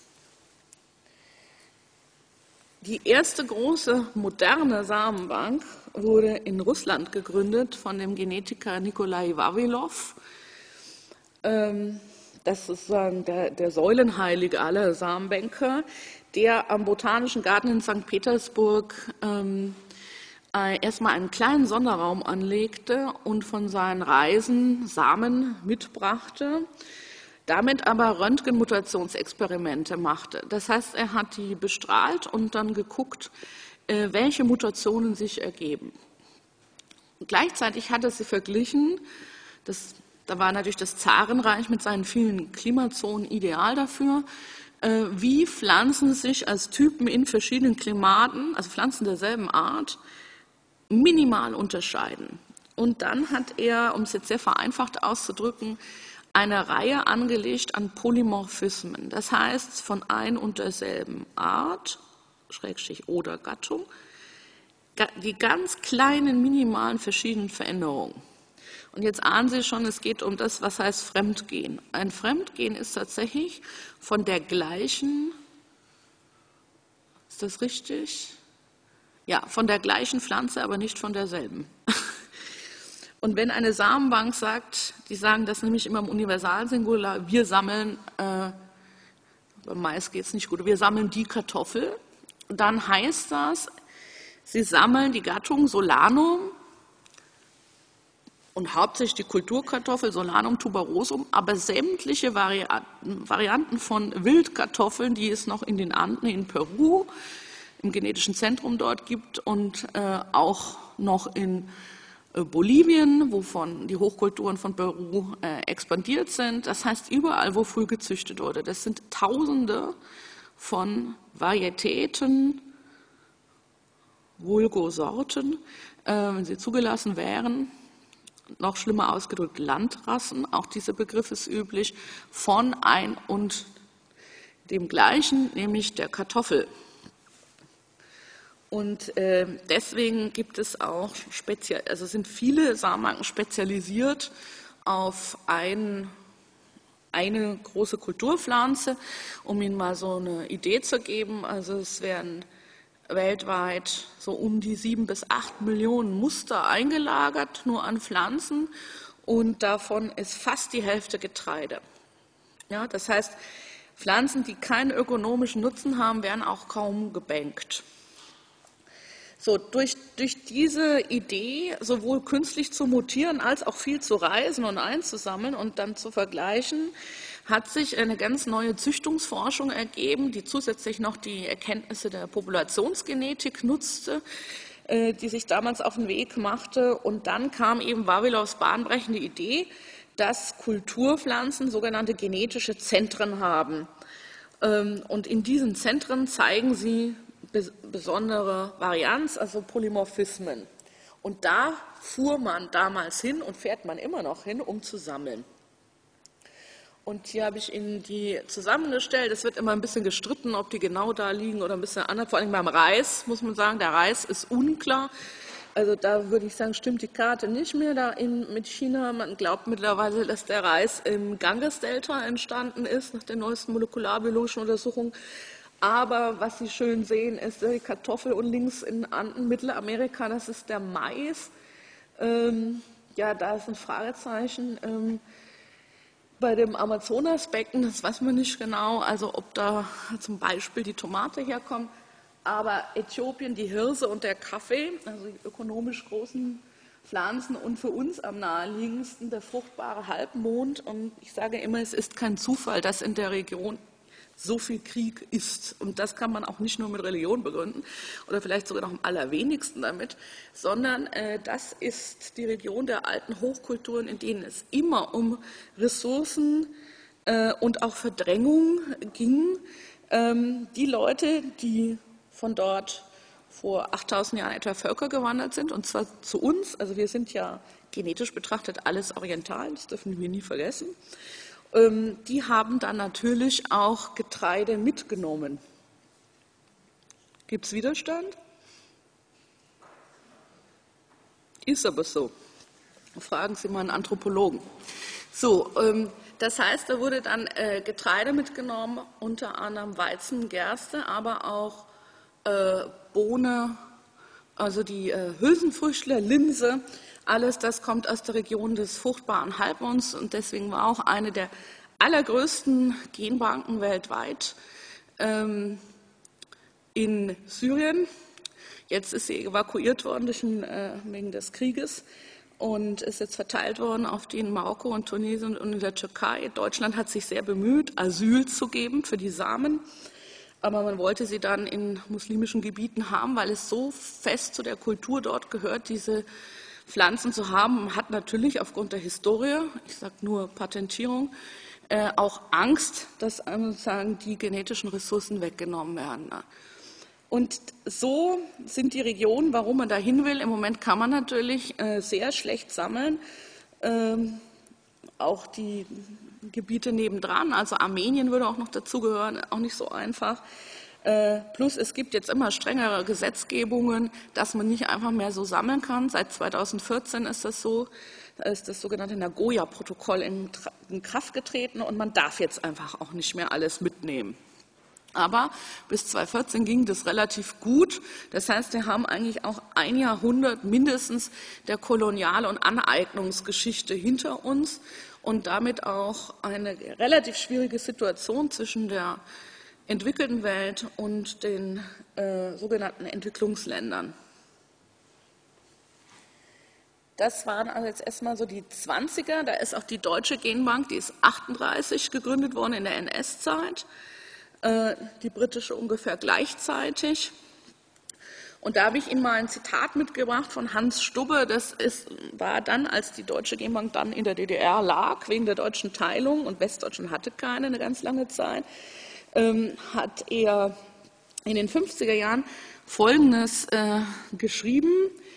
Die erste große moderne Samenbank wurde in Russland gegründet von dem Genetiker Nikolai Vavilov. Das ist sozusagen der Säulenheilige aller Samenbanker, der am Botanischen Garten in St. Petersburg erstmal einen kleinen Sonderraum anlegte und von seinen Reisen Samen mitbrachte, damit aber Röntgenmutationsexperimente machte. Das heißt, er hat die bestrahlt und dann geguckt, welche Mutationen sich ergeben. Gleichzeitig hat er sie verglichen, da war natürlich das Zarenreich mit seinen vielen Klimazonen ideal dafür, wie Pflanzen sich als Typen in verschiedenen Klimaten, also Pflanzen derselben Art, minimal unterscheiden. Und dann hat er, um es jetzt sehr vereinfacht auszudrücken, eine Reihe angelegt an Polymorphismen. Das heißt, von ein und derselben Art, Schrägstrich oder Gattung, die ganz kleinen, minimalen verschiedenen Veränderungen. Und jetzt ahnen Sie schon, es geht um das, was heißt Fremdgen. Ein Fremdgen ist tatsächlich von der gleichen, ist das richtig? Ja, von der gleichen Pflanze, aber nicht von derselben. Und wenn eine Samenbank sagt, die sagen das nämlich immer im Universalsingular, wir sammeln, beim Mais geht es nicht gut, wir sammeln die Kartoffel, dann heißt das, sie sammeln die Gattung Solanum und hauptsächlich die Kulturkartoffel Solanum tuberosum, aber sämtliche Varianten von Wildkartoffeln, die es noch in den Anden in Peru, im genetischen Zentrum dort gibt und auch noch in Bolivien, wovon die Hochkulturen von Peru expandiert sind. Das heißt, überall, wo früh gezüchtet wurde. Das sind Tausende von Varietäten, Vulgo-Sorten, wenn sie zugelassen wären. Noch schlimmer ausgedrückt Landrassen, auch dieser Begriff ist üblich, von ein und dem Gleichen, nämlich der Kartoffel. Und deswegen gibt es auch sind viele Samenbanken spezialisiert auf eine große Kulturpflanze, um Ihnen mal so eine Idee zu geben. Also es werden weltweit so um die 7 bis 8 Millionen Muster eingelagert, nur an Pflanzen, und davon ist fast die Hälfte Getreide. Ja, das heißt, Pflanzen, die keinen ökonomischen Nutzen haben, werden auch kaum gebankt. So, durch diese Idee, sowohl künstlich zu mutieren, als auch viel zu reisen und einzusammeln und dann zu vergleichen, hat sich eine ganz neue Züchtungsforschung ergeben, die zusätzlich noch die Erkenntnisse der Populationsgenetik nutzte, die sich damals auf den Weg machte. Und dann kam eben Vavilovs bahnbrechende Idee, dass Kulturpflanzen sogenannte genetische Zentren haben. Und in diesen Zentren zeigen sie besondere Varianz, also Polymorphismen. Und da fuhr man damals hin und fährt man immer noch hin, um zu sammeln. Und hier habe ich Ihnen die zusammengestellt. Es wird immer ein bisschen gestritten, ob die genau da liegen oder ein bisschen anders. Vor allem beim Reis muss man sagen, der Reis ist unklar. Also da würde ich sagen, stimmt die Karte nicht mehr mit China. Man glaubt mittlerweile, dass der Reis im Ganges-Delta entstanden ist, nach der neuesten molekularbiologischen Untersuchung. Aber was Sie schön sehen, ist die Kartoffel, und links in Anden, Mittelamerika, das ist der Mais. Ja, da ist ein Fragezeichen. Bei dem Amazonasbecken, das weiß man nicht genau, also ob da zum Beispiel die Tomate herkommt. Aber Äthiopien, die Hirse und der Kaffee, also die ökonomisch großen Pflanzen und für uns am naheliegendsten der fruchtbare Halbmond. Und ich sage immer, es ist kein Zufall, dass in der Region so viel Krieg ist. Und das kann man auch nicht nur mit Religion begründen oder vielleicht sogar noch am allerwenigsten damit, sondern das ist die Region der alten Hochkulturen, in denen es immer um Ressourcen und auch Verdrängung ging. Die Leute, die von dort vor 8000 Jahren etwa Völker gewandert sind, und zwar zu uns, also wir sind ja genetisch betrachtet alles oriental, das dürfen wir nie vergessen, die haben dann natürlich auch Getreide mitgenommen. Gibt es Widerstand? Ist aber so. Fragen Sie mal einen Anthropologen. So, das heißt, da wurde dann Getreide mitgenommen, unter anderem Weizen, Gerste, aber auch Bohne, also die Hülsenfrüchtler, Linse, alles das kommt aus der Region des fruchtbaren Halbmonds und deswegen war auch eine der allergrößten Genbanken weltweit in Syrien. Jetzt ist sie evakuiert worden wegen des Krieges und ist jetzt verteilt worden auf die in Marokko und Tunesien und in der Türkei. Deutschland hat sich sehr bemüht, Asyl zu geben für die Samen. Aber man wollte sie dann in muslimischen Gebieten haben, weil es so fest zu der Kultur dort gehört, diese Pflanzen zu haben. Man hat natürlich aufgrund der Historie, ich sage nur Patentierung, auch Angst, dass sozusagen die genetischen Ressourcen weggenommen werden. Und so sind die Regionen, warum man da hin will. Im Moment kann man natürlich sehr schlecht sammeln. Auch die Gebiete nebendran, also Armenien würde auch noch dazugehören, auch nicht so einfach. Plus es gibt jetzt immer strengere Gesetzgebungen, dass man nicht einfach mehr so sammeln kann. Seit 2014 ist das so, da ist das sogenannte Nagoya-Protokoll in Kraft getreten und man darf jetzt einfach auch nicht mehr alles mitnehmen. Aber bis 2014 ging das relativ gut. Das heißt, wir haben eigentlich auch ein Jahrhundert mindestens der Kolonial- und Aneignungsgeschichte hinter uns und damit auch eine relativ schwierige Situation zwischen der entwickelten Welt und den sogenannten Entwicklungsländern. Das waren also jetzt erstmal so die 20er. Da ist auch die Deutsche Genbank, die ist 1938 gegründet worden in der NS-Zeit. Die britische ungefähr gleichzeitig. Und da habe ich Ihnen mal ein Zitat mitgebracht von Hans Stubbe. War dann, als die Deutsche Genbank dann in der DDR lag, wegen der deutschen Teilung, und Westdeutschland hatte keine eine ganz lange Zeit, hat er in den 50er Jahren Folgendes geschrieben,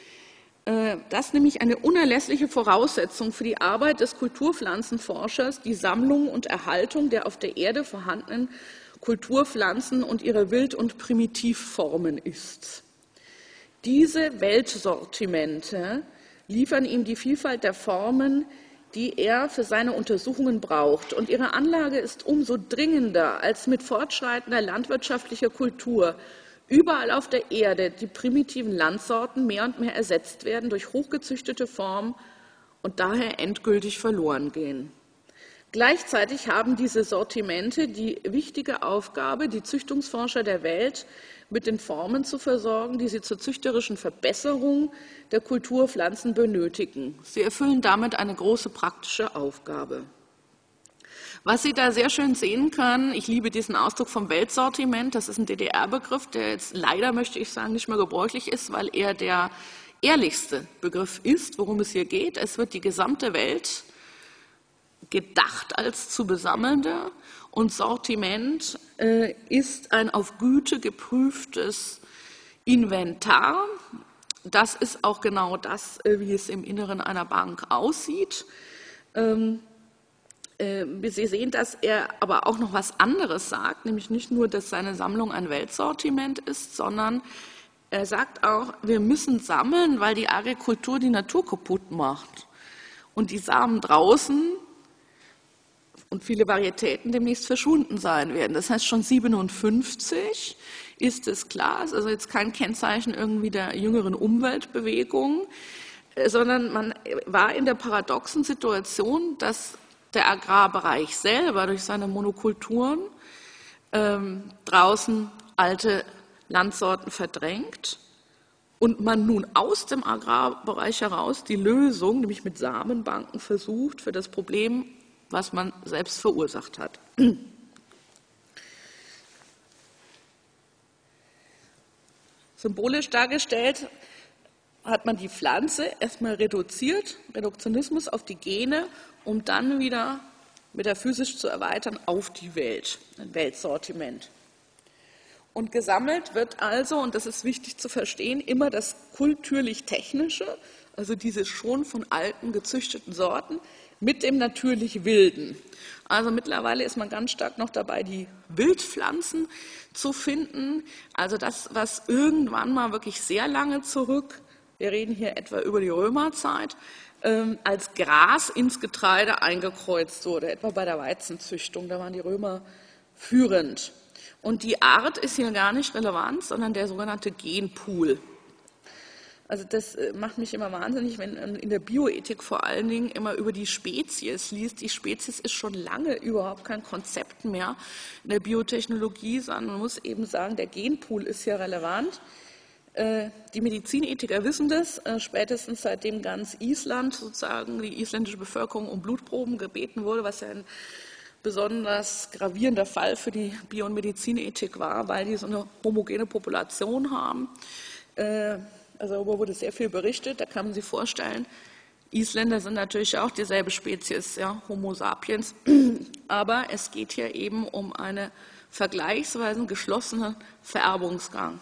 dass nämlich eine unerlässliche Voraussetzung für die Arbeit des Kulturpflanzenforschers die Sammlung und Erhaltung der auf der Erde vorhandenen Kulturpflanzen und ihre Wild- und Primitivformen ist. Diese Weltsortimente liefern ihm die Vielfalt der Formen, die er für seine Untersuchungen braucht. Und ihre Anlage ist umso dringender, als mit fortschreitender landwirtschaftlicher Kultur überall auf der Erde die primitiven Landsorten mehr und mehr ersetzt werden durch hochgezüchtete Formen und daher endgültig verloren gehen. Gleichzeitig haben diese Sortimente die wichtige Aufgabe, die Züchtungsforscher der Welt mit den Formen zu versorgen, die sie zur züchterischen Verbesserung der Kulturpflanzen benötigen. Sie erfüllen damit eine große praktische Aufgabe. Was Sie da sehr schön sehen können, ich liebe diesen Ausdruck vom Weltsortiment, das ist ein DDR-Begriff, der jetzt leider, möchte ich sagen, nicht mehr gebräuchlich ist, weil er der ehrlichste Begriff ist, worum es hier geht. Es wird die gesamte Welt gedacht als zu besammelnde und Sortiment ist ein auf Güte geprüftes Inventar. Das ist auch genau das, wie es im Inneren einer Bank aussieht. Sie sehen, dass er aber auch noch was anderes sagt, nämlich nicht nur, dass seine Sammlung ein Weltsortiment ist, sondern er sagt auch, wir müssen sammeln, weil die Agrikultur die Natur kaputt macht und die Samen draußen und viele Varietäten demnächst verschwunden sein werden. Das heißt, schon 1957 ist es klar, ist also jetzt kein Kennzeichen irgendwie der jüngeren Umweltbewegung, sondern man war in der paradoxen Situation, dass der Agrarbereich selber durch seine Monokulturen draußen alte Landsorten verdrängt und man nun aus dem Agrarbereich heraus die Lösung, nämlich mit Samenbanken, versucht für das Problem, was man selbst verursacht hat. Symbolisch dargestellt hat man die Pflanze erstmal reduziert, Reduktionismus auf die Gene, um dann wieder metaphysisch zu erweitern auf die Welt, ein Weltsortiment. Und gesammelt wird also, und das ist wichtig zu verstehen, immer das kulturlich-technische, also diese schon von alten gezüchteten Sorten, mit dem natürlich Wilden. Also mittlerweile ist man ganz stark noch dabei, die Wildpflanzen zu finden, also das, was irgendwann mal wirklich sehr lange zurück, wir reden hier etwa über die Römerzeit, als Gras ins Getreide eingekreuzt wurde, etwa bei der Weizenzüchtung, da waren die Römer führend. Und die Art ist hier gar nicht relevant, sondern der sogenannte Genpool. Also das macht mich immer wahnsinnig, wenn in der Bioethik vor allen Dingen immer über die Spezies liest. Die Spezies ist schon lange überhaupt kein Konzept mehr in der Biotechnologie, sondern man muss eben sagen, der Genpool ist hier relevant. Die Medizinethiker wissen das, spätestens seitdem ganz Island, sozusagen die isländische Bevölkerung um Blutproben gebeten wurde, was ja ein besonders gravierender Fall für die Bio- und Medizinethik war, weil die so eine homogene Population haben. Also darüber wurde sehr viel berichtet, da kann man sich vorstellen, Isländer sind natürlich auch dieselbe Spezies, ja, Homo sapiens, aber es geht hier eben um einen vergleichsweise geschlossenen Vererbungsgang.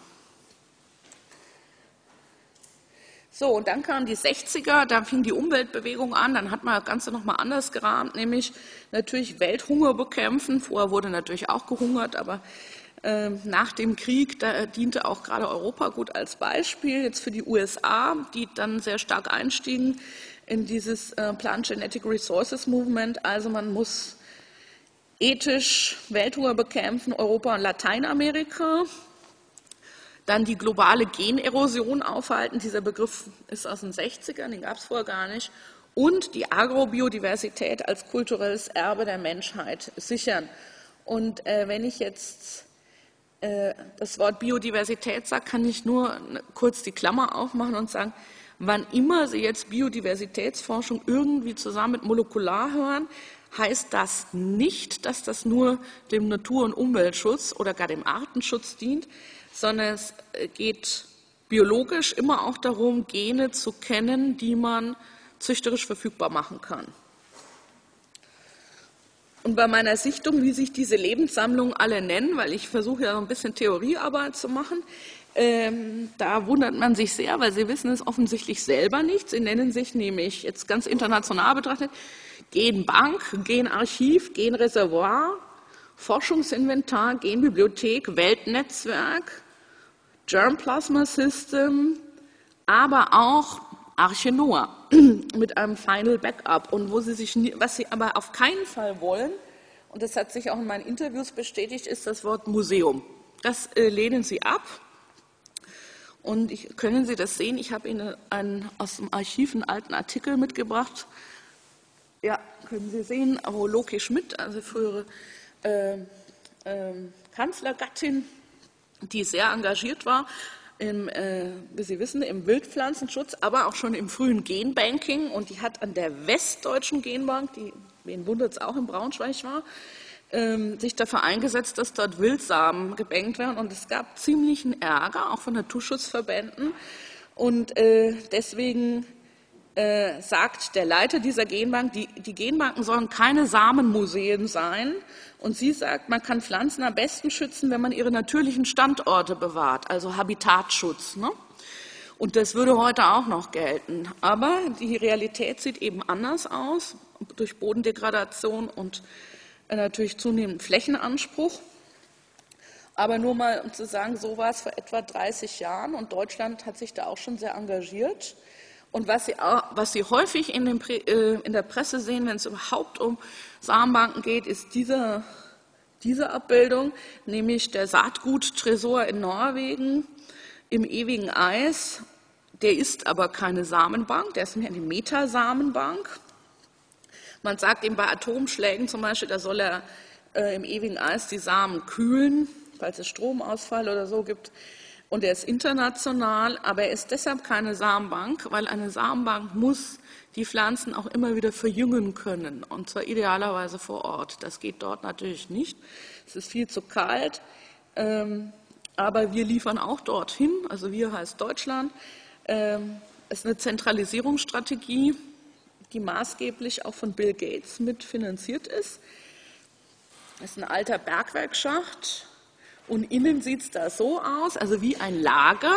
So, und dann kamen die 60er, da fing die Umweltbewegung an, dann hat man das Ganze nochmal anders gerahmt, nämlich natürlich Welthunger bekämpfen. Vorher wurde natürlich auch gehungert, aber nach dem Krieg, da diente auch gerade Europa gut als Beispiel, jetzt für die USA, die dann sehr stark einstiegen in dieses Plant Genetic Resources Movement. Also man muss ethisch Welthunger bekämpfen, Europa und Lateinamerika. Dann die globale Generosion aufhalten, dieser Begriff ist aus den 60ern, den gab es vorher gar nicht. Und die Agrobiodiversität als kulturelles Erbe der Menschheit sichern. Und wenn ich jetzt das Wort Biodiversität sage, kann ich nur kurz die Klammer aufmachen und sagen, wann immer Sie jetzt Biodiversitätsforschung irgendwie zusammen mit Molekular hören, heißt das nicht, dass das nur dem Natur- und Umweltschutz oder gar dem Artenschutz dient, sondern es geht biologisch immer auch darum, Gene zu kennen, die man züchterisch verfügbar machen kann. Und bei meiner Sichtung, wie sich diese Lebenssammlungen alle nennen, weil ich versuche ja so ein bisschen Theoriearbeit zu machen, da wundert man sich sehr, weil Sie wissen es offensichtlich selber nicht. Sie nennen sich nämlich jetzt ganz international betrachtet Genbank, Genarchiv, Genreservoir, Forschungsinventar, Genbibliothek, Weltnetzwerk, Germ Plasma System, aber auch Arche Noah mit einem Final Backup. Und was Sie aber auf keinen Fall wollen, und das hat sich auch in meinen Interviews bestätigt, ist das Wort Museum. Das lehnen Sie ab. Und können Sie das sehen? Ich habe Ihnen aus dem Archiv einen alten Artikel mitgebracht. Ja, können Sie sehen, wo Loki Schmidt, also frühere Kanzlergattin, die sehr engagiert war, wie Sie wissen, im Wildpflanzenschutz, aber auch schon im frühen Genbanking. Und die hat an der Westdeutschen Genbank, die, wen wundert es, auch in Braunschweig war, sich dafür eingesetzt, dass dort Wildsamen gebankt werden. Und es gab ziemlichen Ärger, auch von Naturschutzverbänden. Und deswegen sagt der Leiter dieser Genbank, die Genbanken sollen keine Samenmuseen sein. Und sie sagt, man kann Pflanzen am besten schützen, wenn man ihre natürlichen Standorte bewahrt, also Habitatschutz. Ne? Und das würde heute auch noch gelten. Aber die Realität sieht eben anders aus, durch Bodendegradation und natürlich zunehmend Flächenanspruch. Aber nur mal, um zu sagen, so war es vor etwa 30 Jahren und Deutschland hat sich da auch schon sehr engagiert. Und was Sie häufig in der Presse sehen, wenn es überhaupt um Samenbanken geht, ist diese Abbildung, nämlich der Saatguttresor in Norwegen im ewigen Eis. Der ist aber keine Samenbank, der ist mehr eine Metasamenbank. Man sagt ihm bei Atomschlägen zum Beispiel, da soll er im ewigen Eis die Samen kühlen, falls es Stromausfall oder so gibt. Und er ist international, aber er ist deshalb keine Samenbank, weil eine Samenbank muss die Pflanzen auch immer wieder verjüngen können, und zwar idealerweise vor Ort. Das geht dort natürlich nicht. Es ist viel zu kalt, aber wir liefern auch dorthin, also wir heißt Deutschland. Es ist eine Zentralisierungsstrategie, die maßgeblich auch von Bill Gates mitfinanziert ist. Es ist ein alter Bergwerksschacht und innen sieht es da so aus, also wie ein Lager.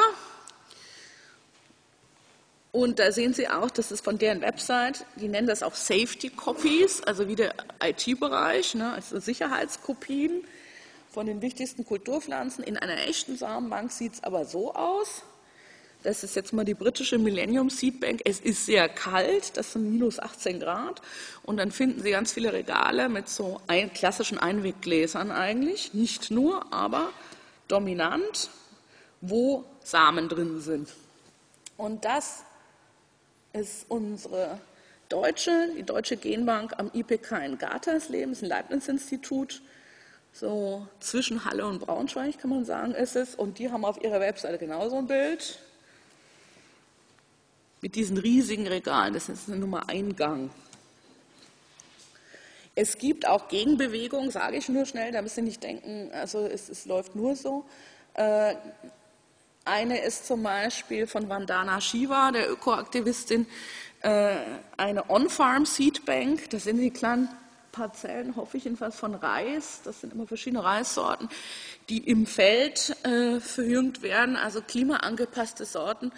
Und da sehen Sie auch, das ist von deren Website, die nennen das auch Safety Copies, also wie der IT-Bereich, ne, also Sicherheitskopien von den wichtigsten Kulturpflanzen. In einer echten Samenbank sieht es aber so aus. Das ist jetzt mal die britische Millennium Seed Bank. Es ist sehr kalt, das sind minus 18 Grad. Und dann finden Sie ganz viele Regale mit so klassischen Einweggläsern eigentlich, nicht nur, aber dominant, wo Samen drin sind. Und das ist die Deutsche Genbank am IPK in Gatersleben, das ist ein Leibniz-Institut, so zwischen Halle und Braunschweig kann man sagen, ist es. Und die haben auf ihrer Webseite genauso ein Bild mit diesen riesigen Regalen, das ist nur mal ein Gang. Es gibt auch Gegenbewegungen, sage ich nur schnell, da müssen Sie nicht denken, also es läuft nur so. Eine ist zum Beispiel von Vandana Shiva, der Ökoaktivistin, eine On-Farm Seed Bank. Das sind die kleinen Parzellen, hoffe ich jedenfalls, von Reis. Das sind immer verschiedene Reissorten, die im Feld verjüngt werden, also klimaangepasste Sorten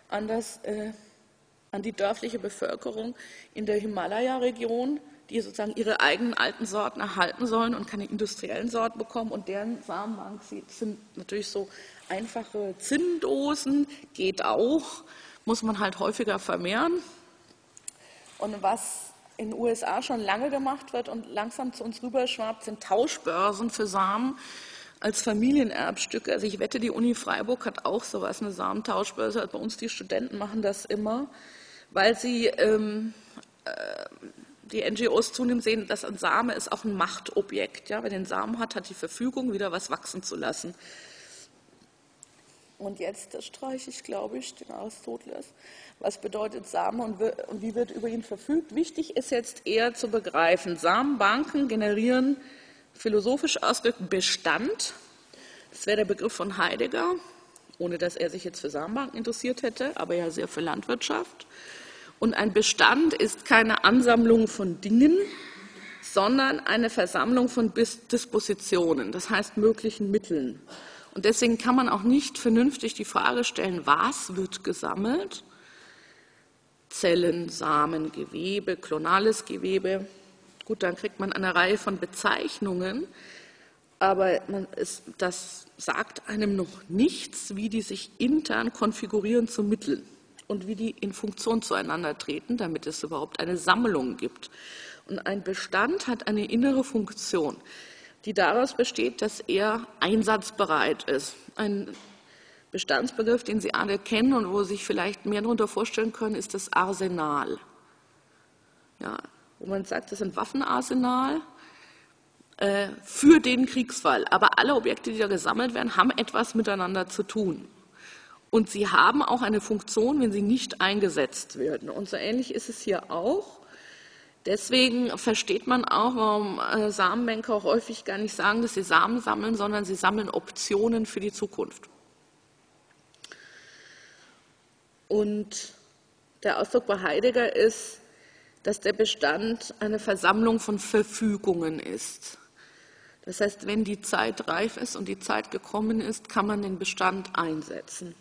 an die dörfliche Bevölkerung in der Himalaya-Region, die sozusagen ihre eigenen alten Sorten erhalten sollen und keine industriellen Sorten bekommen. Und deren Samenbank sind natürlich so einfache Zinndosen, geht auch, muss man halt häufiger vermehren. Und was in den USA schon lange gemacht wird und langsam zu uns rüberschwappt, sind Tauschbörsen für Samen als Familienerbstücke. Also ich wette, die Uni Freiburg hat auch sowas, eine Samentauschbörse. Also bei uns die Studenten machen das immer, weil sie die NGOs zunehmend sehen, dass ein Same ist auch ein Machtobjekt. Ja? Wer den Samen hat, hat die Verfügung, wieder was wachsen zu lassen. Und jetzt streiche ich, glaube ich, den Aristoteles. Was bedeutet Same und wie wird über ihn verfügt? Wichtig ist jetzt eher zu begreifen, Samenbanken generieren philosophisch ausgedrückt Bestand. Das wäre der Begriff von Heidegger, ohne dass er sich jetzt für Samenbanken interessiert hätte, aber ja sehr für Landwirtschaft. Und ein Bestand ist keine Ansammlung von Dingen, sondern eine Versammlung von Dispositionen, das heißt möglichen Mitteln. Und deswegen kann man auch nicht vernünftig die Frage stellen, was wird gesammelt? Zellen, Samen, Gewebe, klonales Gewebe. Gut, dann kriegt man eine Reihe von Bezeichnungen, aber das sagt einem noch nichts, wie die sich intern konfigurieren zu Mitteln und wie die in Funktion zueinander treten, damit es überhaupt eine Sammlung gibt. Und ein Bestand hat eine innere Funktion, die daraus besteht, dass er einsatzbereit ist. Ein Bestandsbegriff, den Sie alle kennen und wo Sie sich vielleicht mehr darunter vorstellen können, ist das Arsenal. Ja, wo man sagt, das ist ein Waffenarsenal für den Kriegsfall. Aber alle Objekte, die da gesammelt werden, haben etwas miteinander zu tun. Und sie haben auch eine Funktion, wenn sie nicht eingesetzt werden. Und so ähnlich ist es hier auch. Deswegen versteht man auch, warum Samenbanker häufig gar nicht sagen, dass sie Samen sammeln, sondern sie sammeln Optionen für die Zukunft. Und der Ausdruck bei Heidegger ist, dass der Bestand eine Versammlung von Verfügungen ist. Das heißt, wenn die Zeit reif ist und die Zeit gekommen ist, kann man den Bestand einsetzen.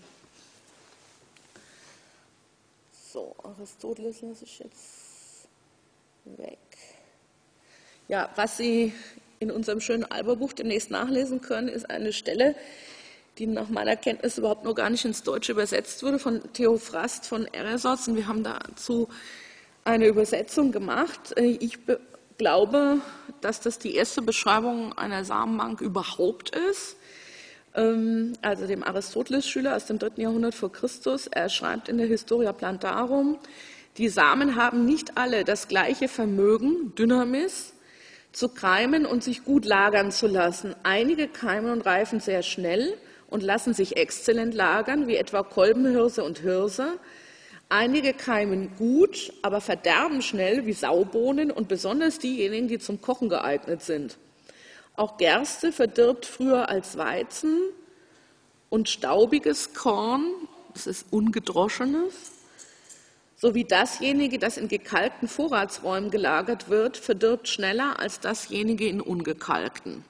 So, Aristoteles lasse ich jetzt weg. Ja, was Sie in unserem schönen Alberbuch demnächst nachlesen können, ist eine Stelle, die nach meiner Kenntnis überhaupt noch gar nicht ins Deutsche übersetzt wurde, von Theophrast von Eresos. Und wir haben dazu eine Übersetzung gemacht. Ich glaube, dass das die erste Beschreibung einer Samenbank überhaupt ist. Also dem Aristoteles-Schüler aus dem 3. Jahrhundert vor Christus. Er schreibt in der Historia Plantarum, die Samen haben nicht alle das gleiche Vermögen, Dynamis, zu keimen und sich gut lagern zu lassen. Einige keimen und reifen sehr schnell und lassen sich exzellent lagern, wie etwa Kolbenhirse und Hirse. Einige keimen gut, aber verderben schnell, wie Saubohnen und besonders diejenigen, die zum Kochen geeignet sind. Auch Gerste verdirbt früher als Weizen und staubiges Korn, das ist ungedroschenes, sowie dasjenige, das in gekalkten Vorratsräumen gelagert wird, verdirbt schneller als dasjenige in ungekalkten.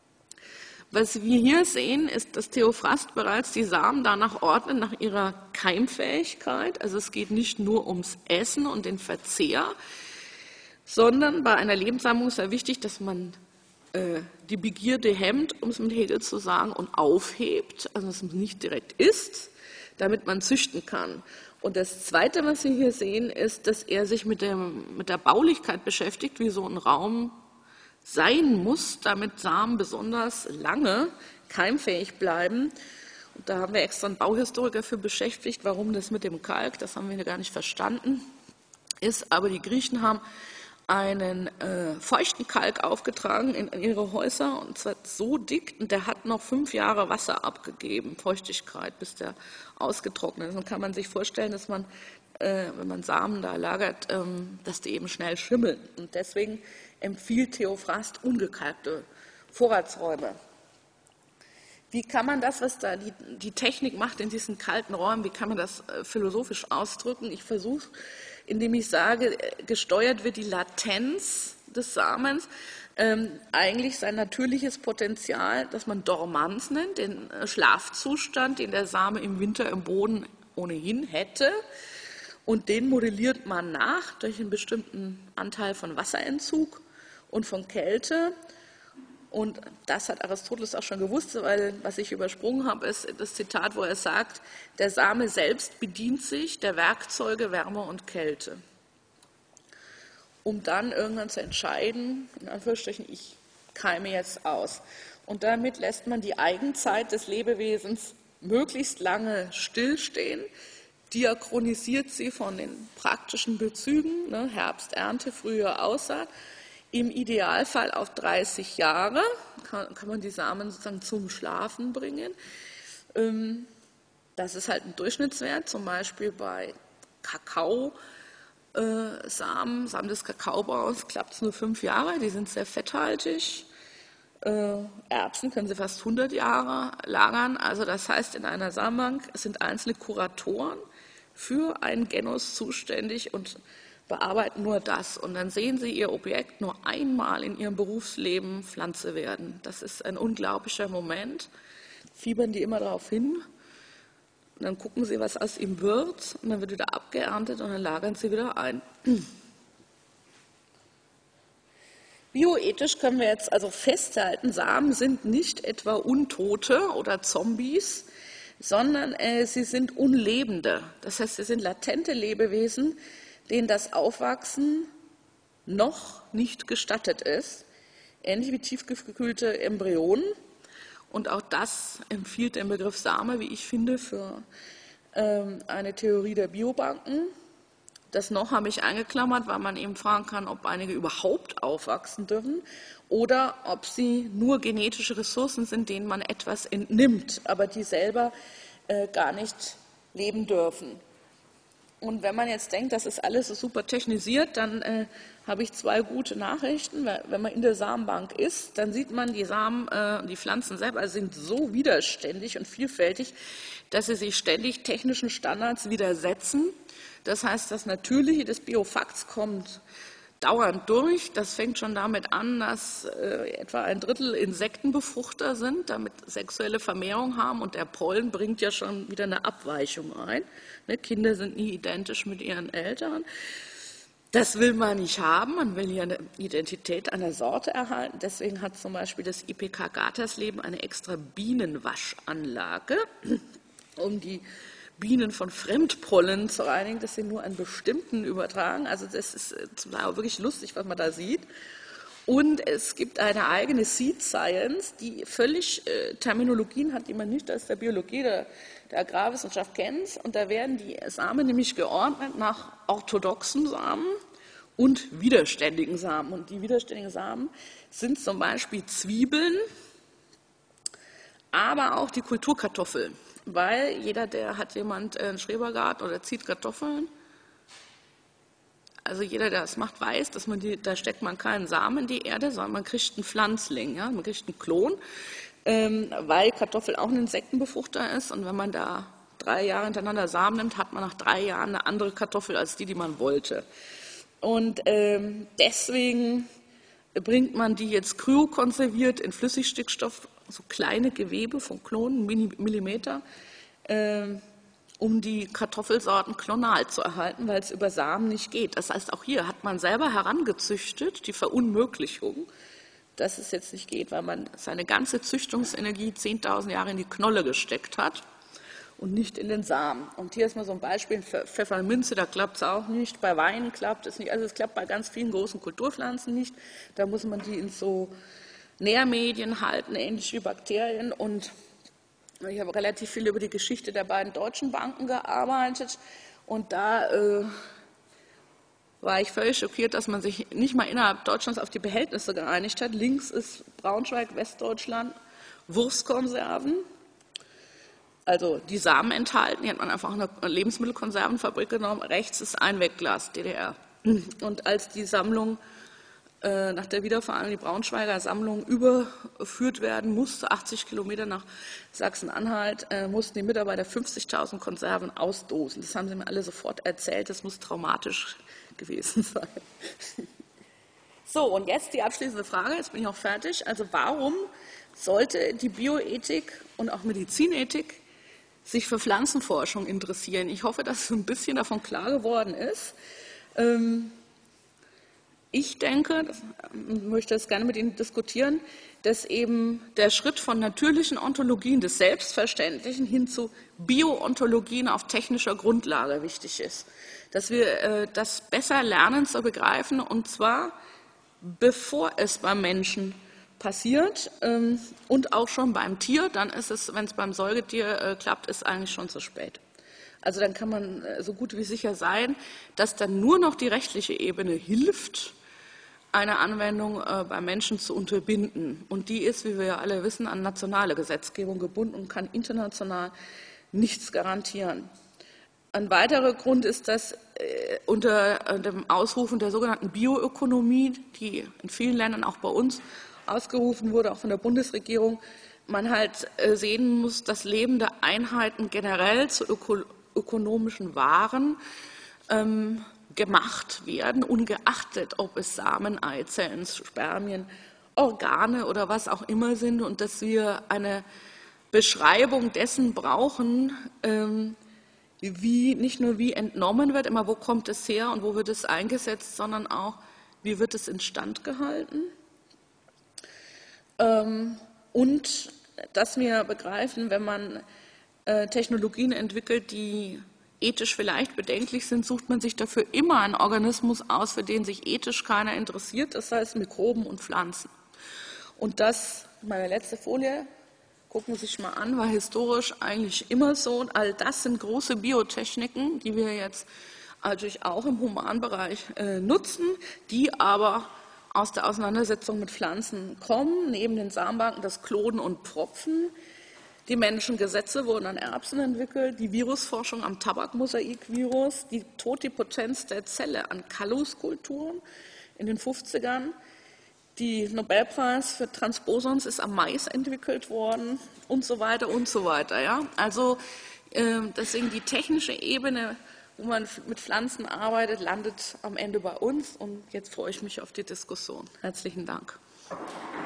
Was wir hier sehen, ist, dass Theophrast bereits die Samen danach ordnet, nach ihrer Keimfähigkeit. Also es geht nicht nur ums Essen und den Verzehr, sondern bei einer Lebenssammlung ist ja wichtig, dass man die Begierde hemmt, um es mit Hegel zu sagen, und aufhebt, also dass man nicht direkt isst, damit man züchten kann. Und das Zweite, was Sie hier sehen, ist, dass er sich mit der Baulichkeit beschäftigt, wie so ein Raum sein muss, damit Samen besonders lange keimfähig bleiben. Und da haben wir extra einen Bauhistoriker für beschäftigt, warum das mit dem Kalk, das haben wir gar nicht verstanden, ist. Aber die Griechen haben einen feuchten Kalk aufgetragen in ihre Häuser, und zwar so dick, und der hat noch 5 Jahre Wasser abgegeben, Feuchtigkeit, bis der ausgetrocknet ist. Dann kann man sich vorstellen, dass man, wenn man Samen da lagert, dass die eben schnell schimmeln. Und deswegen empfiehlt Theophrast ungekalkte Vorratsräume. Wie kann man das, was da die Technik macht in diesen kalten Räumen, wie kann man das philosophisch ausdrücken? Ich versuche, indem ich sage, gesteuert wird die Latenz des Samens, eigentlich sein natürliches Potenzial, das man Dormanz nennt, den Schlafzustand, den der Same im Winter im Boden ohnehin hätte. Und den modelliert man nach durch einen bestimmten Anteil von Wasserentzug und von Kälte. Und das hat Aristoteles auch schon gewusst, weil was ich übersprungen habe, ist das Zitat, wo er sagt, der Same selbst bedient sich der Werkzeuge Wärme und Kälte, um dann irgendwann zu entscheiden, in Anführungsstrichen, ich keime jetzt aus. Und damit lässt man die Eigenzeit des Lebewesens möglichst lange stillstehen, diachronisiert sie von den praktischen Bezügen, ne, Herbst, Ernte, Frühjahr, Aussaat. Im Idealfall auf 30 Jahre kann man die Samen sozusagen zum Schlafen bringen. Das ist halt ein Durchschnittswert, zum Beispiel bei Kakaosamen, Samen des Kakaobaums klappt es nur 5 Jahre, die sind sehr fetthaltig. Erbsen können Sie fast 100 Jahre lagern. Also das heißt, in einer Samenbank sind einzelne Kuratoren für einen Genus zuständig und bearbeiten nur das. Und dann sehen Sie Ihr Objekt nur einmal in Ihrem Berufsleben Pflanze werden. Das ist ein unglaublicher Moment. Fiebern die immer darauf hin. Und dann gucken Sie, was aus ihm wird. Und dann wird wieder abgeerntet und dann lagern Sie wieder ein. Bioethisch können wir jetzt also festhalten, Samen sind nicht etwa Untote oder Zombies, sondern sie sind Unlebende. Das heißt, sie sind latente Lebewesen, denen das Aufwachsen noch nicht gestattet ist, ähnlich wie tiefgekühlte Embryonen. Und auch das empfiehlt der Begriff Same, wie ich finde, für eine Theorie der Biobanken. Das noch habe ich eingeklammert, weil man eben fragen kann, ob einige überhaupt aufwachsen dürfen oder ob sie nur genetische Ressourcen sind, denen man etwas entnimmt, aber die selber gar nicht leben dürfen. Und wenn man jetzt denkt, das ist alles so super technisiert, dann habe ich 2 gute Nachrichten. Wenn man in der Samenbank ist, dann sieht man, die Samen, die Pflanzen selber sind so widerständig und vielfältig, dass sie sich ständig technischen Standards widersetzen. Das heißt, das Natürliche des Biofakts kommt dauernd durch. Das fängt schon damit an, dass etwa 1/3 Insektenbefruchter sind, damit sexuelle Vermehrung haben. Und der Pollen bringt ja schon wieder eine Abweichung ein. Ne, Kinder sind nie identisch mit ihren Eltern. Das will man nicht haben. Man will hier eine Identität einer Sorte erhalten. Deswegen hat zum Beispiel das IPK Gatersleben eine extra Bienenwaschanlage, um die Bienen von Fremdpollen zu reinigen, dass sie nur einen bestimmten übertragen. Also das ist zum Teil auch wirklich lustig, was man da sieht. Und es gibt eine eigene Seed Science, die völlig Terminologien hat, die man nicht aus der Biologie, der Agrarwissenschaft kennt. Und da werden die Samen nämlich geordnet nach orthodoxen Samen und widerständigen Samen. Und die widerständigen Samen sind zum Beispiel Zwiebeln, aber auch die Kulturkartoffel, weil hat jemand einen Schrebergarten oder zieht Kartoffeln. Also jeder, der das macht, weiß, dass da steckt man keinen Samen in die Erde, sondern man kriegt einen Pflanzling, ja? Man kriegt einen Klon, weil Kartoffel auch ein Insektenbefruchter ist. Und wenn man da 3 Jahre hintereinander Samen nimmt, hat man nach 3 Jahren eine andere Kartoffel als die man wollte. Und deswegen bringt man die jetzt kryokonserviert in Flüssigstickstoff, so kleine Gewebe von Klonen, Millimeter, um die Kartoffelsorten klonal zu erhalten, weil es über Samen nicht geht. Das heißt, auch hier hat man selber herangezüchtet, die Verunmöglichung, dass es jetzt nicht geht, weil man seine ganze Züchtungsenergie 10.000 Jahre in die Knolle gesteckt hat und nicht in den Samen. Und hier ist mal so ein Beispiel, Pfefferminze, da klappt es auch nicht, bei Wein klappt es nicht, also es klappt bei ganz vielen großen Kulturpflanzen nicht. Da muss man die in so Nährmedien halten, ähnlich wie Bakterien. Und ich habe relativ viel über die Geschichte der beiden deutschen Banken gearbeitet und da war ich völlig schockiert, dass man sich nicht mal innerhalb Deutschlands auf die Behältnisse geeinigt hat. Links ist Braunschweig, Westdeutschland, Wurstkonserven, also die Samen enthalten, die hat man einfach in einer Lebensmittelkonservenfabrik genommen. Rechts ist Einwegglas, DDR. Und als die Sammlung nach der Wiedervereinigung, die Braunschweiger Sammlung überführt werden musste, 80 Kilometer nach Sachsen-Anhalt, mussten die Mitarbeiter 50.000 Konserven ausdosen. Das haben sie mir alle sofort erzählt, das muss traumatisch gewesen sein. So, und jetzt die abschließende Frage, jetzt bin ich auch fertig. Also warum sollte die Bioethik und auch Medizinethik sich für Pflanzenforschung interessieren? Ich hoffe, dass ein bisschen davon klar geworden ist. Ich denke, ich möchte das gerne mit Ihnen diskutieren, dass eben der Schritt von natürlichen Ontologien des Selbstverständlichen hin zu Bioontologien auf technischer Grundlage wichtig ist. Dass wir das besser lernen zu begreifen, und zwar bevor es beim Menschen passiert und auch schon beim Tier. Dann ist es, wenn es beim Säugetier klappt, ist eigentlich schon zu spät. Also dann kann man so gut wie sicher sein, dass dann nur noch die rechtliche Ebene hilft, eine Anwendung beim Menschen zu unterbinden. Und die ist, wie wir ja alle wissen, an nationale Gesetzgebung gebunden und kann international nichts garantieren. Ein weiterer Grund ist, dass unter dem Ausrufen der sogenannten Bioökonomie, die in vielen Ländern, auch bei uns, ausgerufen wurde, auch von der Bundesregierung, man halt sehen muss, dass lebende Einheiten generell zu ökonomischen Waren gemacht werden, ungeachtet, ob es Samen, Eizellen, Spermien, Organe oder was auch immer sind, und dass wir eine Beschreibung dessen brauchen, nicht nur wie entnommen wird, immer wo kommt es her und wo wird es eingesetzt, sondern auch, wie wird es instand gehalten. Und dass wir begreifen, wenn man Technologien entwickelt, die ethisch vielleicht bedenklich sind, sucht man sich dafür immer einen Organismus aus, für den sich ethisch keiner interessiert, das heißt Mikroben und Pflanzen. Und das, meine letzte Folie, gucken Sie sich mal an, war historisch eigentlich immer so. Und all das sind große Biotechniken, die wir jetzt natürlich auch im Humanbereich nutzen, die aber aus der Auseinandersetzung mit Pflanzen kommen, neben den Samenbanken, das Klonen und Pfropfen. Die Menschengesetze wurden an Erbsen entwickelt, die Virusforschung am Tabakmosaikvirus, die Totipotenz der Zelle an Kalluskulturen in den 50ern. Die Nobelpreis für Transposons ist am Mais entwickelt worden und so weiter und so weiter. Ja? Also deswegen die technische Ebene, wo man mit Pflanzen arbeitet, landet am Ende bei uns. Und jetzt freue ich mich auf die Diskussion. Herzlichen Dank.